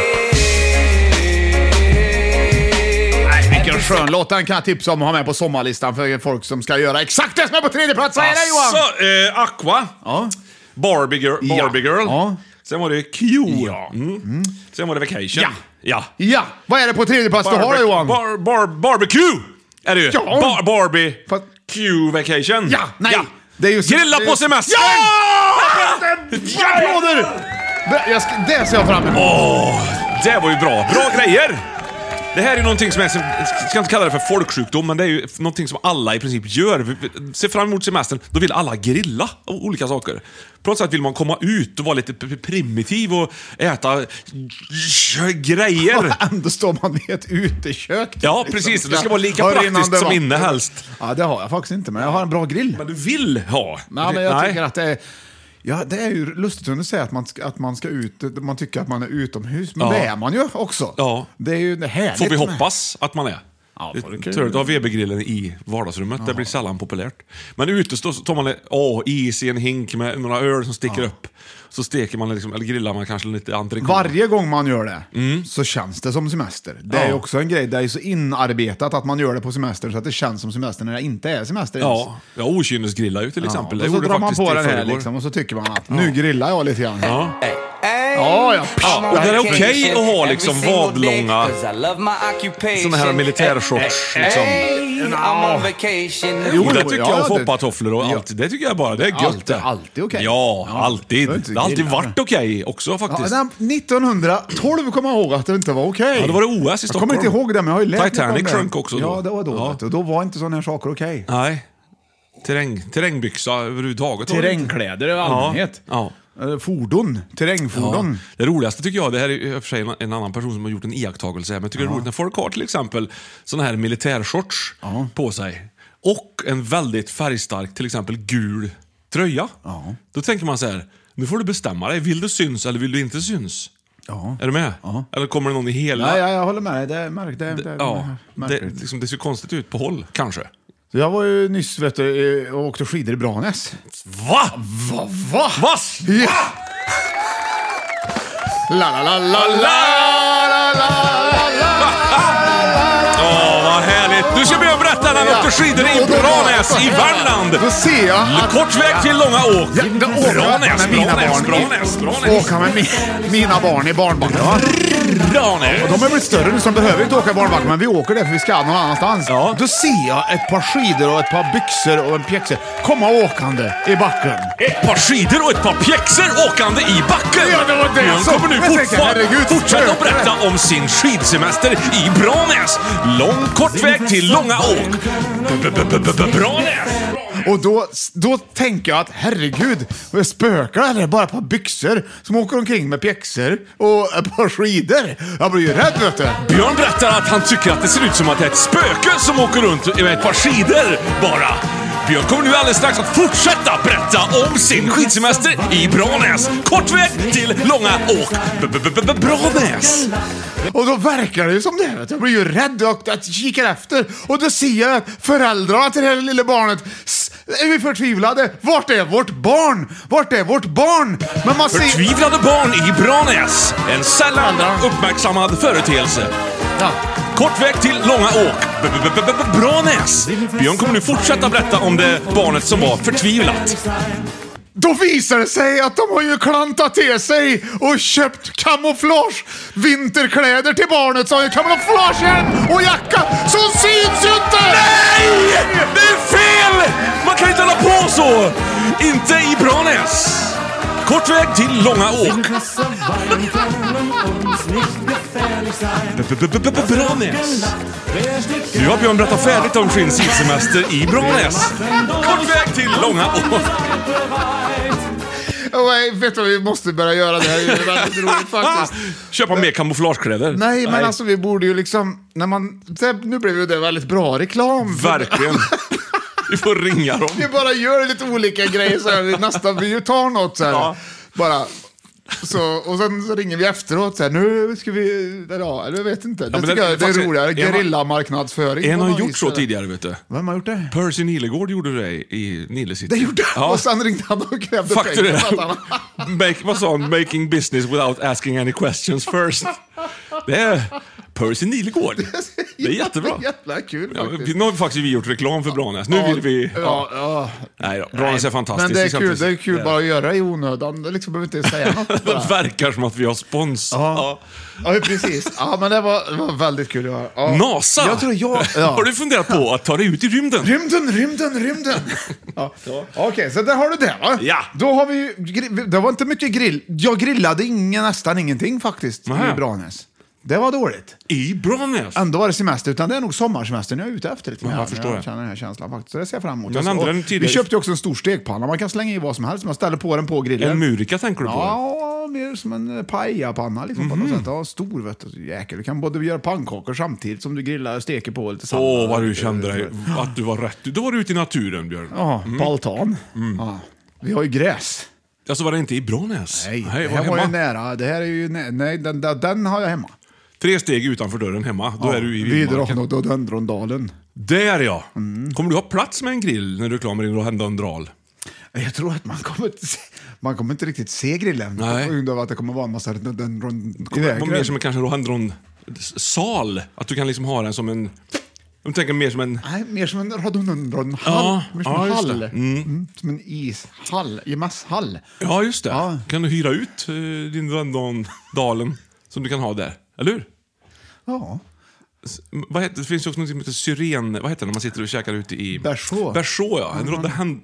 Vilken skön låt, den kan jag tipsa om att ha med på sommarlistan för folk som ska göra exakt det som är på tredje plats. Vad är det, Johan? Aqua. Ja. Barbie Girl. Ja. Sen var det Q. Ja. Sen var det Vacation. Ja. Vad är det på tredje plats du har, Johan? Barbecue är det ju. Ja. Barbie Q Vacation. Ja, nej. Ja. Det är ju grilla på semester. Ja! Applåder! Det ser jag fram emot. Det var ju bra. Bra grejer. Det här är någonting som jag ska inte kalla det för folksjukdom, men det är ju någonting som alla i princip gör. Se fram emot semestern, då vill alla grilla olika saker. På något sätt vill man komma ut och vara lite primitiv och äta grejer. Och ändå står man i ett utekök. Ja, precis. Det ska vara lika praktiskt som inne helst. Ja, det har jag faktiskt inte, men jag har en bra grill. Men du vill ha? Nej, men jag tycker att det är... Ja, det är ju lustigt att säga att man ska ut, man tycker att man är utomhus, men det är man ju också. Ja. Det är ju härligt. Får vi hoppas att man är. Ja, tur att ha Webergrillen i vardagsrummet. Det blir sällan populärt. Men ute så tar man is i en hink med några öl som sticker upp. Så steker man liksom, eller grillar man kanske lite entrecote. Varje gång man gör det så känns det som semester. Det är ju också en grej, det är så inarbetat att man gör det på semester så att det känns som semester när det inte är semester ens. Ja, okynnesgrillar ju till exempel. Och så drar man på den här liksom, och så tycker man att nu grillar jag lite grann. Och det är okej att ha liksom vadlånga såna här militärshorts liksom. Jo, det tycker jag, och foppatofflor och allt. Det tycker jag bara, det är gött. Alltid okej. Ja, alltid. Det har alltid varit okej också faktiskt. 1912 kommer jag ihåg att det inte var okej. Ja, då var det OS i Stockholm. Jag kommer inte ihåg det, men jag har ju läst Titanic sjönk också då. Ja, det var då. Och då var inte sådana här saker okej. Nej. Terrängbyxa överhuvudtaget. Terrängkläder i allmänhet. Ja. Fordon, terrängfordon. Ja. Det roligaste tycker jag, det här är i och för sig en annan person som har gjort en iakttagelse här, men jag tycker det är roligt när folk har till exempel såna här militärshorts på sig och en väldigt färgstark, till exempel gul tröja. Då tänker man så här, nu får du bestämma dig, vill du syns eller vill du inte syns? Är du med? Eller kommer det någon i hela... Nej, jag håller med dig. Det ser konstigt ut på håll, kanske. Jag var ju nyss och åkte skidor i Branäs. Va? Ja! La la la la la la la. Vad härligt. Du ska börja berätta när han åkte skidor i Branäs i Värmland. Då ser jag kort väg till Långa Åk. Branäs. Åka med mina barn i barnvagn. Branäs. Och de har blivit större nu så de behöver inte åka i barnvagn, men vi åker där för vi ska någon annanstans. Då ser jag ett par skidor och ett par byxor och en pjäxor komma åkande i backen. Ett par skidor och ett par pjäxor åkande i backen. Ja, det var det. Han kommer nu fortsätta att berätta om sin skidsemester i Branäs. Kort väg till Långa Åk. Branäs. Och då tänker jag att herregud, spökar det eller bara ett par byxor som åker omkring med pjäxor och ett par skidor? Jag blir ju rädd, vet du. Björn berättar att han tycker att det ser ut som att det är ett spöke som åker runt med ett par skidor bara. Björn kommer nu alldeles strax att fortsätta berätta om sin skidsemester i Branäs. Kort väg till Långa Åk. Branäs. Och då verkar det ju som det. Jag blir ju rädd och att kika efter. Och då ser jag att föräldrarna till det här lilla barnet är vi förtvivlade. Vart är vårt barn? Vart är vårt barn? Men man ser... Förtvivlade barn i Branäs. En sällan uppmärksammad företeelse. Ja. Kort väg till Långa Åk. Branäs. Björn kommer nu fortsätta berätta om det barnet som var förtvivlat. Då visar det sig att de har ju klantat till sig och köpt kamouflage vinterkläder till barnet. Så har ju kamouflagehjälm och jacka som syns ju inte! Nej! Det är fel! Man kan inte hålla på så! Inte i Branäs. Kort väg till Långa Åk. Branäs. Nu har Björn berättat färdigt om sin skidsemester i Branäs. Kort väg till Långa Åk. vet du vad vi måste börja göra? Det här är väldigt roligt faktiskt. Köpa mer kamouflagekläder. Nej, men alltså vi borde ju liksom nu blev det väldigt bra reklam. Verkligen. Vi får ringa dem. Vi bara gör lite olika grejer så här, vi tar något så här. Bara så, och sen så ringer vi efteråt så här, nu ska vi eller jag vet inte. Det tycker jag det är roligare. Guerilla-marknadsföring. En har gjort så tidigare, vet du. Vem har gjort det? Percy Nilegård gjorde det i Nile City. Det gjorde han. Ja. Och sen ringde han och krävde pengar. Vad sa han? Making business without asking any questions first. Det är Percy Nilegård. Det är jättebra. Jävla kul faktiskt. Nu har vi faktiskt gjort reklam för Branäs. Nu vill vi... Nej då, Branäs är fantastiskt. Men det är kul bara att göra i onödan. Det liksom behöver inte säga något. Det verkar som att vi har spons. Ja, precis. Ja, men det var väldigt kul. Ja. NASA? Har du funderat på att ta dig ut i rymden? Rymden. Okej, så där har du det, va? Ja. Då har vi... Det var inte mycket grill. Jag grillade nästan ingenting faktiskt i Branäs. Det var dåligt. I Branäs? Ändå var det semester, utan det är nog sommarsemestern jag är ute efter lite. Jag förstår. Jag känner den här känslan faktiskt. Så det ser jag fram emot. Vi köpte ju också en stor stekpanna. Man kan slänga i vad som helst. Man ställer på den på grillen. En murika tänker du på? Ja, mer som en paella-panna liksom, på något sätt. Ja, stor, vet du. Jäkel. Du kan både göra pannkakor samtidigt som du grillar och steker på lite sallad. Vad du kände dig. Att du var rätt. Då var du ute i naturen, Björn. Ja, på altan. Ja. Vi har ju gräs. Alltså var det inte i Branäs? Nej, det här var ju nära. Det här är ju nej, den har jag hemma. 3 steg utanför dörren hemma. Då är du i vildmarken. Vid Rhododendrondalen. Där ja. Kommer du ha plats med en grill när du är klar med din Rhododendral? Jag tror att man kommer inte riktigt se grillen. Nej. På grund av att det kommer vara en massa rhododendron. Det kommer mer som en kanske rhododendron-sal. Att du kan liksom ha den som en... Jag tänker mer som en... Nej, mer som en rhododendron-hall. Ja, mer som en hall. Som en ishall, i masshall. Ja, just det. Ja. Kan du hyra ut din Rhododendron-dalen som du kan ha där? Eller hur? Ja. Vad heter, det finns ju också något som heter syren... Vad heter det när man sitter och käkar ute i... Berså. Ja. En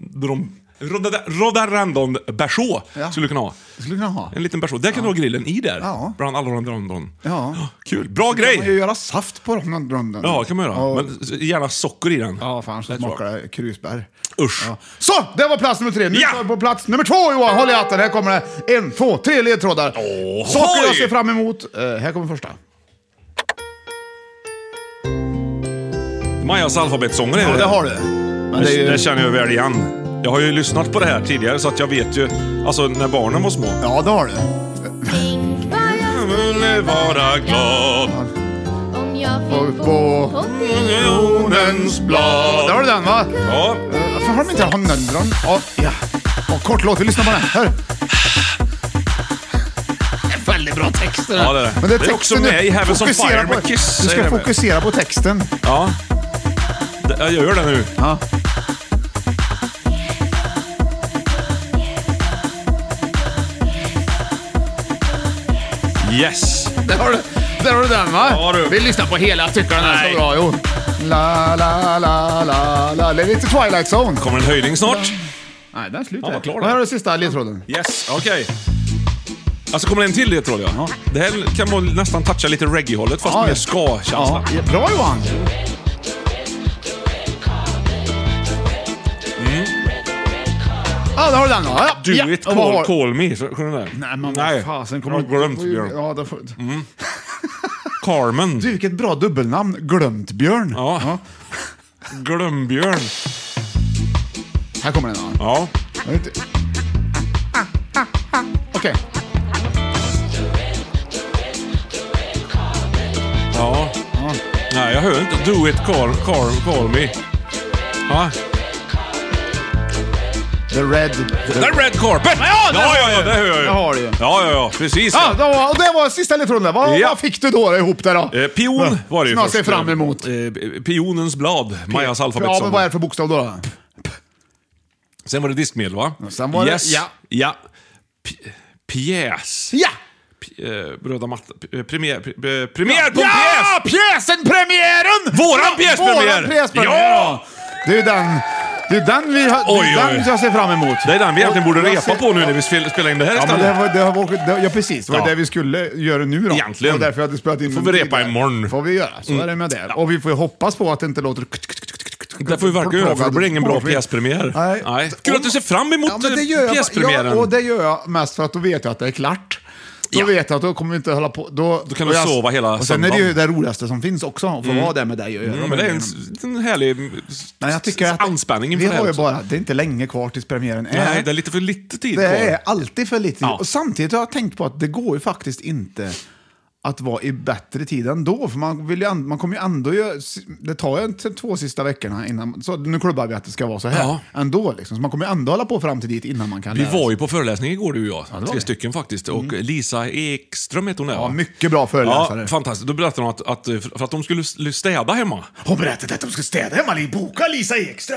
rhododendron berså skulle du kunna ha. En liten berså. Där kan du ha grillen i där. Ja. Bland alla rhododendron. Ja. Kul. Bra grej. Man kan ju göra saft på rhododendron. Ja, kan man göra. Men gärna socker i den. Ja, fan så smakar det krusbär. Usch. Ja. Så, det var plats nummer 3. Nu tar vi på plats nummer 2, Johan. Håll i hatten. Här kommer det 1, 2, 3 ledtrådar. Saker jag ser fram emot. Här kommer första. Majas alfabetsånger är det. Ja, det har du. Men det känner jag väl igen. Jag har ju lyssnat på det här tidigare så att jag vet ju, alltså när barnen var små. Ja, det har du. Jag vill vara glad om jag fick på miljonens blad. Där har du den, va? Ja. Varför har de inte rhododendron? Ja. Kort låt, vi lyssnar på den. Hör. Väldigt bra texter. Ja, det är det. Men det är också med i Heavens on Fire med Kiss. Du ska fokusera på texten. Ja. Jag gör det nu. Ja. Yes. Där har du den, va? Ja, du. Vi lyssnar på hela tycker den är så bra, jo. La la la la la. Det är lite Twilight Zone. Kommer en höjning snart? Nej, den är slut. Ja, klar. Vad är det sista ledtråden? Yes, okej. Alltså kommer det en till ledtråd, ja. Det här kan man nästan toucha lite reggae-hållet fast med ska-känsla. Ja, bra Johan. Ja, där har du den då. Ja. Do it, call me. Så, nej, men vad fasen. Jag har glömt Björn. Ja, det får... Carmen. Du, vilket bra dubbelnamn. Glömt Björn. Ja. Glömbjörn. Här kommer den då. Ja. Okej. Ja. Nej, jag hör inte. Do it, call me. Ja. The red carpet. Ja, det hör jag ju. Det har du ju. Ja, precis. Ja, och det var sista ledtråden. Vad fick du då ihop där då? Pion var det ju först. Ser fram emot. Pionens blad. Majas alfabetsång. Ja, men vad är det för bokstav då? Sen var det diskmedel, va? Sen var det... Ja. Pjäs. Ja! Bröda matta. Premiär på pjäs! Ja! Pjäsen premiären! Våran pjäspremiär! Ja! Det är den vi har, den jag ser fram emot. Det är den vi egentligen borde repa på nu när vi spelar in det här istället. Ja, precis. Det var det vi skulle göra nu då. Egentligen. Och därför jag hade spelat in. Får vi repa imorgon. Får vi göra. Så är det med det. Och vi får hoppas på att det inte låter Det får vi verkligen göra, för det blir ingen bra pjäspremiär. Nej. Kul att du ser fram emot pjäspremiären. Ja, och det gör jag mest för att då vet jag att det är klart. Då vet jag att då kommer vi inte hålla på. Då kan du sova hela och sen är det ju det roligaste som finns också. Att få vara där med dig och göra. Men det är en härlig anspänning inför vi har ju bara, det är inte länge kvar tills premiären är. Nej, det är lite för lite tid kvar. Det är alltid för lite tid. Och samtidigt har jag tänkt på att det går ju faktiskt inte att vara i bättre tid ändå. För man kommer ju ändå det tar ju 2 sista veckorna innan, så nu klubbar vi att det ska vara så här ändå liksom. Så man kommer ju ändå hålla på fram till dit innan man kan Vi var ju på föreläsning igår, du och jag. 3 stycken faktiskt. Och Lisa Ekström heter hon där. Ja, mycket bra föreläsare. Ja, fantastiskt. Då berättade hon att för att de skulle städa hemma. Hon berättade att de skulle städa hemma. Boka Lisa Ekström.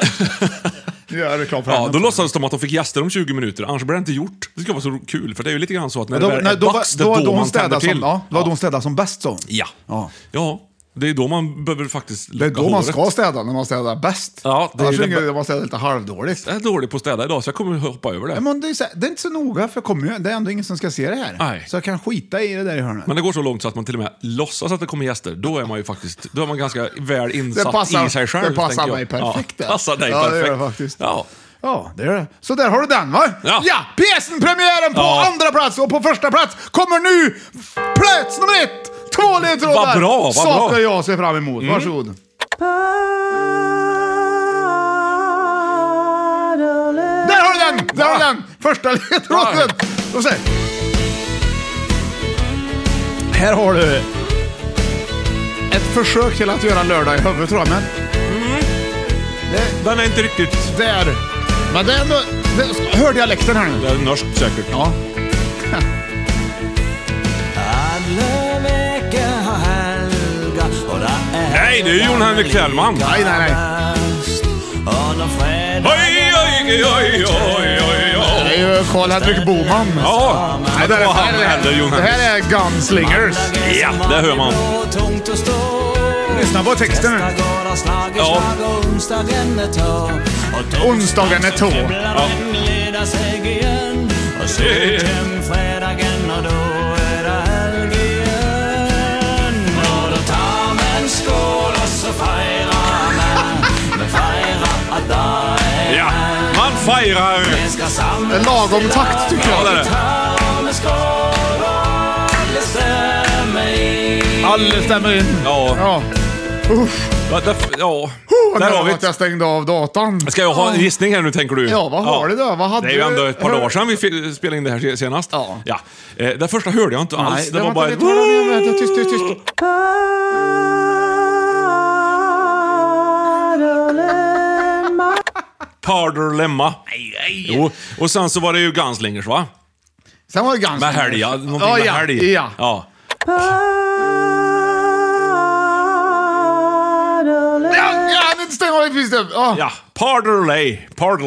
Då låtsades de att de fick gäster om 20 minuter. Annars blir det inte gjort. Det ska vara så kul. För det är ju lite grann så att när det är dags, det är då man tänder till. Då hon städar som bäst så. Ja. Det är då man behöver faktiskt det är då man ska städa, när man städar bäst. Ja, det är man städar lite halvdåligt. Jag är dålig på att städa idag, så jag kommer hoppa över det. Men det är inte så noga, för det är ändå ingen som ska se det här. Nej. Så jag kan skita i det där i hörnet. Men det går så långt så att man till och med låtsas att det kommer gäster. Då är man ju faktiskt, då är man ganska väl insatt i sig själv. Det passar mig perfekt. Ja, passar dig perfekt. Det gör det faktiskt. Ja, det är det. Så där har du den, va? Ja, pjäsen-premiären på andra plats, och på första plats kommer nu plats nummer 1. 2 ledtrådar. Vad bra. Saker jag ser fram emot. Varsågod. Där har du den! Första ledtråden. Då säger. Här har du ett försök till att göra lördag i huvudet, tror jag, men den är inte riktigt där. Men det är ändå, hör dialekten här nu. Det är norskt säkert. Ja. Nej, det är ju Jon Henrik Fjällman. Nej. Det är ju Karl-Henrik Boman. Ja, det här är Gunslingers. Ja, det hör man. Lyssna på texten nu. Ja. Onsdagen är tå. Ja. Ja, man firar. En lagom takt, tycker jag. Ja, det är det. Alldeles stämmer in. Ja. Där har vi att jag stängde av datan. Ska jag ha en gissning här nu, tänker du? Ja, vad har du då? Vad hade det är ju ändå ett par dagar sedan vi spelade in det här senast. Ja. Det första hörde jag inte alls. Nej, det var bara... Tyst. Parderlemma. Jo, och sen så var det ju Gunslingers, va? Sen var det Gunslingers. Med helg, någonting med helg. Ja. Ja, Parderley.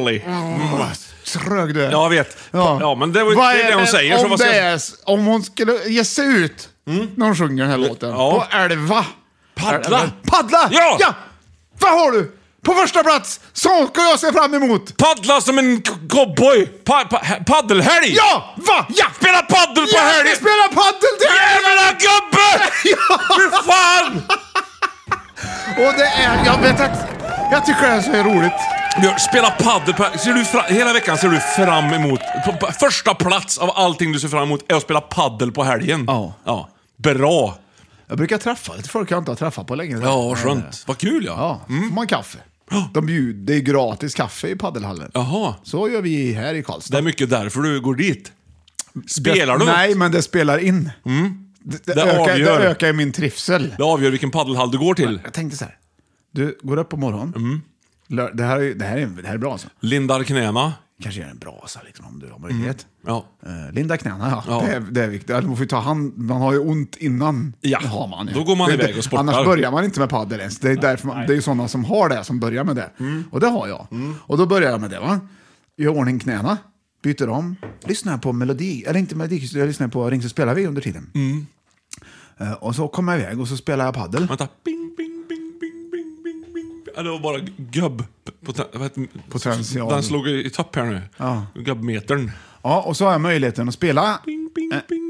Trög du. Jag vet. Ja, men det var det hon säger. Om hon skulle ge sig ut när hon sjunger den här låten på älva. Paddla! Ja! Vad har du? På första plats, så ska jag se fram emot. Paddla som en cowboy. Paddelhelg. Ja, va? Ja, spela paddel på helg. Spela paddel till jävla gubbe. Hur fan? Och det är, jag tycker det är så roligt. Spela paddel hela veckan ser du fram emot. På första plats av allting du ser fram emot är att spela paddel på helgen. Ja. Bra. Jag brukar träffa lite folk jag inte har träffat på länge. Ja, skönt. Vad kul, ja. Får man kaffe. Det är gratis kaffe i paddelhallen. Jaha. Så gör vi här i Karlstad. Det är mycket därför du går dit. Spelar du? Nej, men det spelar in. Det ökar min trivsel. Det avgör vilken paddelhall du går till. Jag tänkte så här. Du går upp på morgonen. Det här är bra alltså. Lindar knäna. Kanske gör en brasa liksom, om du har möjlighet. Ja. Linda knäna, det är viktigt. Man får ta hand, man har ju ont innan. Ja, har man, då går man iväg och sportar. Annars börjar man inte med paddel ens. Det är därför det är ju sådana som har det som börjar med det. Och det har jag. Och då börjar jag med det, va? Gör ordning knäna, byter om, lyssnar på melodi, eller inte melodi, jag lyssnar på Ring så spelar vi under tiden. Och så kommer jag iväg och så spelar jag paddel. Vänta, bing, bing, bing, bing, bing, bing, bing. Det var bara gubb potential. Den slog i topp här nu. Ja. Gubbmetern. Ja, och så har jag möjligheten att spela. Bing, bing, bing.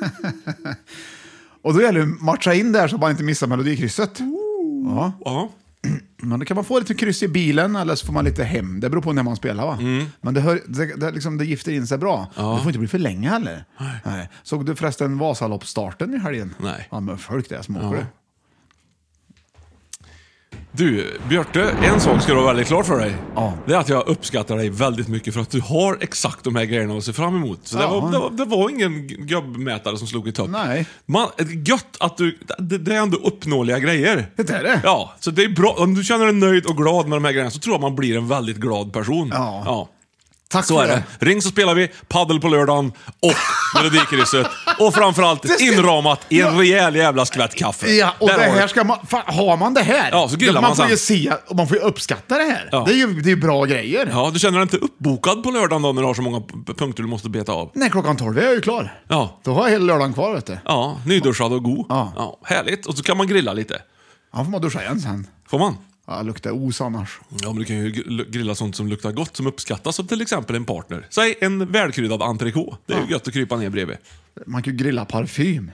Och då gäller det att matcha in där så man inte missar melodikrysset. Ja. Men då kan man få lite kryss i bilen eller så får man lite hem. Det beror på när man spelar, va? Men det gifter in sig bra. Det får inte bli för länge heller. Nej. Såg du förresten Vasaloppsstarten i helgen? Nej. Ja, men folk där småker det. Du, Björte, en sak ska du vara väldigt klar för dig. Ja. Det är att jag uppskattar dig väldigt mycket för att du har exakt de här grejerna att se fram emot. Så det var ingen gubbmätare som slog i topp. Nej. Gött att det är ändå uppnåeliga grejer. Det är det. Ja, så det är bra. Om du känner dig nöjd och glad med de här grejerna så tror jag man blir en väldigt glad person. Ja. Tack så för är det. Ring så spelar vi paddel på lördagen och Melodikrysset. Och framförallt inramat i en rejäl jävla skvätt kaffe. Ja, och det här ska man... Har man det här? Ja, så grillar man får sen. ju se, och man får ju uppskatta det här. Ja. Det är ju bra grejer. Ja, du känner dig inte uppbokad på lördagen då när du har så många punkter du måste beta av? Nej, 12:00 är jag ju klar. Ja. Då har jag hela lördagen kvar, vet du. Ja, nyduschad och god. Ja. Härligt. Och så kan man grilla lite. Ja, får man duscha igen sen. Får man? Ja, luktar os annars. Ja, men du kan ju grilla sånt som luktar gott, som uppskattas av till exempel en partner. Säg en välkryddad entrecote. Det är ju gött att krypa ner bredvid. Man kan ju grilla parfym.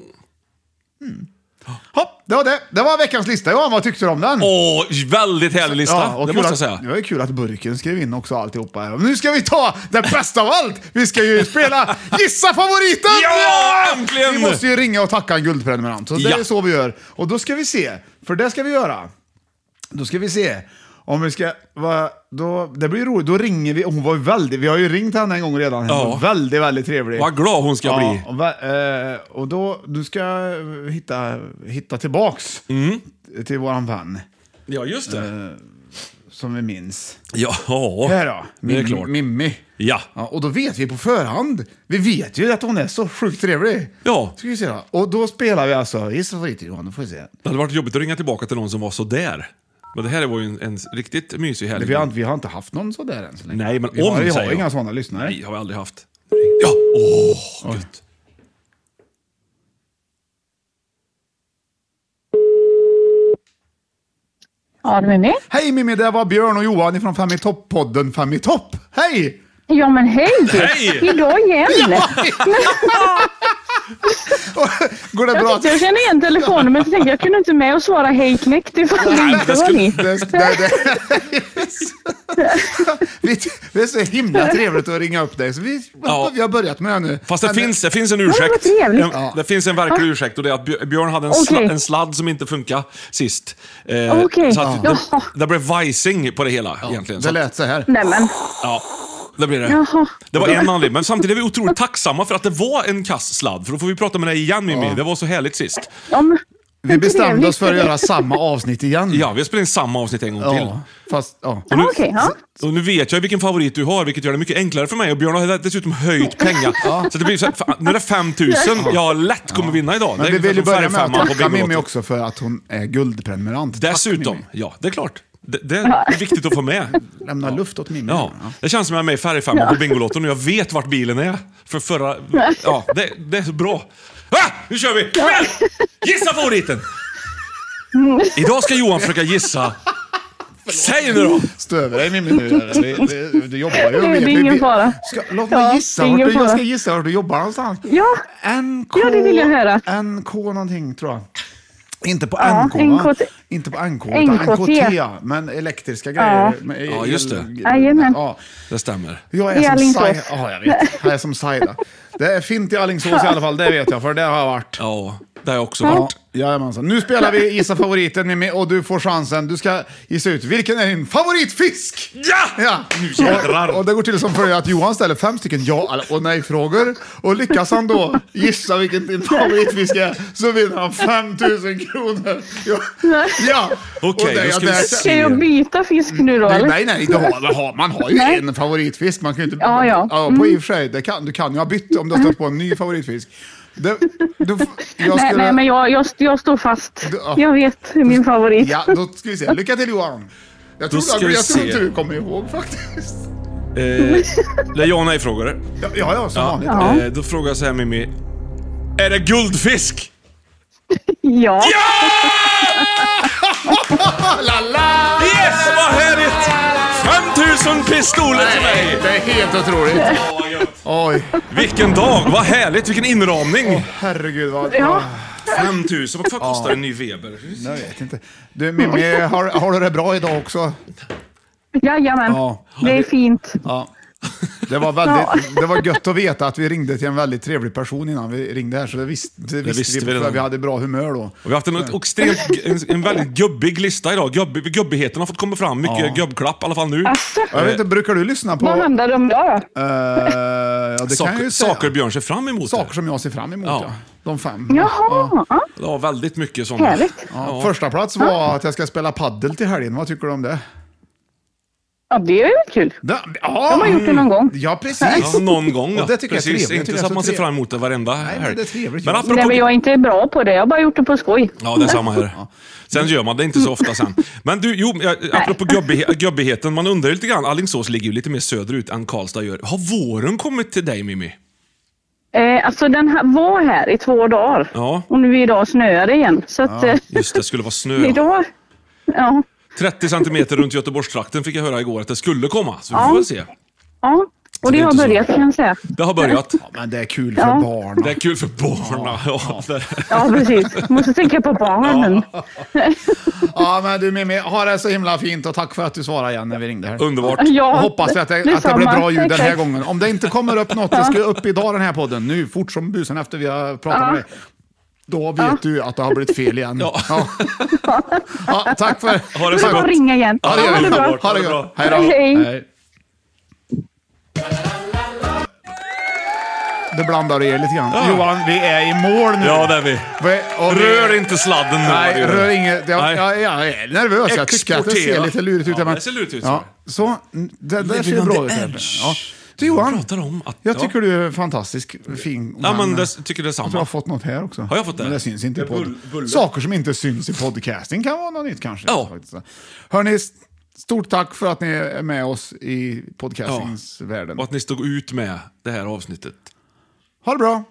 Hopp, det var det. Det var veckans lista. Johan, vad tyckte du om den? Väldigt härlig lista, och det måste jag säga. Det var ju kul att Burken skrev in också alltihopa här. Nu ska vi ta det bästa av allt. Vi ska ju spela Gissa favoriten! Ja, äntligen! Vi måste ju ringa och tacka en guldprenumerant. Så det är så vi gör. Och då ska vi se. För det ska vi göra. Då ska vi se. Om vi ska... det blir roligt. Då ringer vi. Hon var väldigt... Vi har ju ringt henne en gång redan. Hon var väldigt, väldigt trevlig. Vad glad hon ska bli. Och då... Du ska hitta tillbaks till våran vän. Ja, just det. Som vi minns. Ja, här då. Det är klart. Mimmi. Ja. Och då vet vi på förhand. Vi vet ju att hon är så sjukt trevlig. Ja. Ska vi se då. Och då spelar vi alltså Gissa favoriten, Johan. Då får vi se. Det hade varit jobbigt att ringa tillbaka till någon som var så där. Men det här var ju en riktigt mysig helg. Vi har inte haft någon så där än så länge. Nej, men vi har inga sådana lyssnare. Nej, har vi aldrig haft. Ja, gud. Ja, det är Mimmi. Hej Mimmi, det var Björn och Johan från Fem i topp-podden Fem i topp. Hej! Ja, men hej! Hej! Idag igen! Går det bra? Jag känner igen telefonen, men jag tänkte jag kunde inte med och svara hej knäckt ifall det inte var ni. Det är så himla trevligt att ringa upp dig. Så vi har börjat med det nu. Fast det finns en ursäkt. Det finns en verklig ursäkt, och det är att Björn hade en sladd som inte funkar sist. Så att det blev vajsing på det hela egentligen. Det lät så här. Nämen. Ja. Det blir det. Det var en anledning. Men samtidigt är vi otroligt tacksamma för att det var en kasssladd. För då får vi prata med dig igen, Mimmi. Det var så härligt sist. Vi bestämde oss för att göra samma avsnitt igen. Ja, vi har spelat in samma avsnitt en gång till. Fast, och nu vet jag vilken favorit du har, vilket gör det mycket enklare för mig. Och Björn har dessutom höjt pengar. Så det blir så här, nu är det 5 000. Jag lätt kommer vinna idag. Men vi vill ju börja med att tacka Mimmi också för att hon är guldprenumerant. Dessutom, det är klart. Det är viktigt att få med. Lämna luft åt Mimmi. Ja. Det känns som jag är med i Färgfemman på Bingolotto och jag vet vart bilen är. För förra... Ja, det är så bra. Nu kör vi! Gissa favoriten! Idag ska Johan försöka gissa. Säg nu då! Stöver dig Mimmi nu. Du jobbar ju. Det är ingen fara. Låt mig gissa. Jag ska gissa vart du jobbar någonstans. Ja, det vill jag höra. NK någonting, tror jag. Inte på NK, va? Inte på NK, utan NKT, men elektriska grejer. Ja, just det. Ja, det stämmer. Jag är som Saida. Det är fint i Alingsås i alla fall, det vet jag, för det har jag varit. Ja, det har jag också varit. Jajamensan. Nu spelar vi Gissa favoriten, Mimmi, och du får chansen. Du ska gissa ut, vilken är din favoritfisk? Ja! Nu jädrar! Och det går till som följer att Johan ställer 5 stycken ja- och nej-frågor. Och lyckas han då gissa vilken din favoritfisk är, så vinner han 5 000 kronor. Ja! Okej, då ska vi se. Ska jag byta fisk nu då? Nej. Man har ju en favoritfisk. Man kan ju inte... På i och för sig, du kan ju ha bytt om du har stött på en ny favoritfisk. Nej, men jag står fast. Jag vet min favorit. Ja, då ska vi se. Lycka till, Johan. Jag tror inte du kommer ihåg faktiskt. Det är ja och nej-frågor. Ja, som vanligt. Då frågar jag så här, Mimmi. Är det guldfisk? Ja! Lala! Yes, vad härligt! 5 000 pistoler till mig! Det är helt otroligt. Oj. Vilken dag, vad härligt, vilken inramning. Herregud, vad... 5 000, vad kostar en ny Weber? Jag vet inte. Du Mimmi, har du det bra idag också? Jajamän, det är fint. Ja. Det var gött att veta att vi ringde till en väldigt trevlig person innan vi ringde här, så det visste vi för vi hade bra humör då. Och vi har haft en väldigt gubbig lista idag. Gubbigheten har fått komma fram. Mycket gubbklapp i alla fall nu. Jag vet inte, brukar du lyssna på... Vad handlar det om då? Saker Björn ser fram emot. Saker som jag ser fram emot, ja. De 5. Jaha. Det var väldigt mycket sådana. Härligt. Ja. Första plats var att jag ska spela paddel till helgen. Vad tycker du om det? Ja, det är ju kul. De har gjort det någon gång. Ja, precis. Ja, någon gång. Och det tycker jag är trevligt. Inte så att man ser fram emot det varenda helg. Nej, det är trevligt. Men jag är inte bra på det. Jag har bara gjort det på skoj. Ja, det är samma här. Sen gör man det inte så ofta sen. Men du, apropå gubbigheten, man undrar lite grann. Alingsås ligger ju lite mer söderut än Karlstad gör. Har våren kommit till dig, Mimmi? Alltså den här var här i 2 dagar. Ja. Och nu idag snöar det igen. Så att, just det, skulle vara snö. Idag, 30 centimeter runt Göteborgstrakten fick jag höra igår att det skulle komma. Så vi får väl se. Ja, och det har börjat kan jag säga. Det har börjat. Ja, men det är kul för barn. Det är kul för barn. Ja, precis. Måste tänka på barnen. Ja, men du Mimmi, ha det så himla fint och tack för att du svarade igen när vi ringde här. Underbart. Ja, hoppas att det blir bra ljud den här gången. Om det inte kommer upp något, det ska upp idag den här podden. Nu, fort som busen efter vi har pratat med dig. Då vet du att det har blivit fel igen. Ja, tack för... Ha det så gott. Ringa igen. Ha det bra. Ha det bra. Hej då. Hej. Det blandar er lite grann. Johan, vi är i mål nu. Ja, det är vi. Rör inte sladden nu. Nej, rör inget. Jag är nervös. Jag tycker att det ser lite lurigt ut. Det ser lurigt ut. Så, det ser bra ut. Ja. Du Johan, jag tycker du är fantastisk, fin. Ja, men det tycker det är samma. Jag har fått något här också. Har jag fått det? Men det syns inte i podd. Saker som inte syns i podcasting kan vara något nytt kanske. Ja. Hörrni, stort tack för att ni är med oss i podcastingsvärlden. Och att ni stod ut med det här avsnittet. Ha det bra!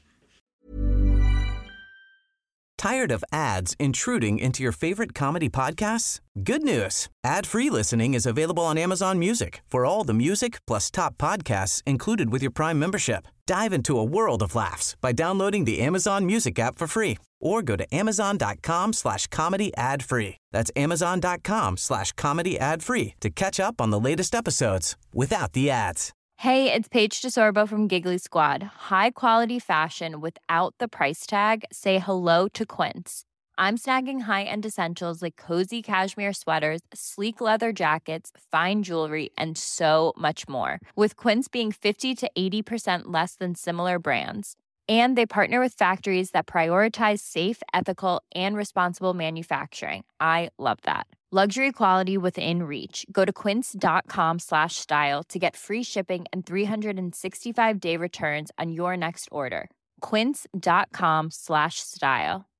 Tired of ads intruding into your favorite comedy podcasts? Good news. Ad-free listening is available on Amazon Music for all the music plus top podcasts included with your Prime membership. Dive into a world of laughs by downloading the Amazon Music app for free or go to amazon.com/comedy ad-free. That's amazon.com/comedy ad-free to catch up on the latest episodes without the ads. Hey, it's Paige DeSorbo from Giggly Squad. High quality fashion without the price tag. Say hello to Quince. I'm snagging high-end essentials like cozy cashmere sweaters, sleek leather jackets, fine jewelry, and so much more. With Quince being 50 to 80% less than similar brands. And they partner with factories that prioritize safe, ethical, and responsible manufacturing. I love that. Luxury quality within reach. Go to quince.com/style to get free shipping and 365-day returns on your next order. Quince.com/style.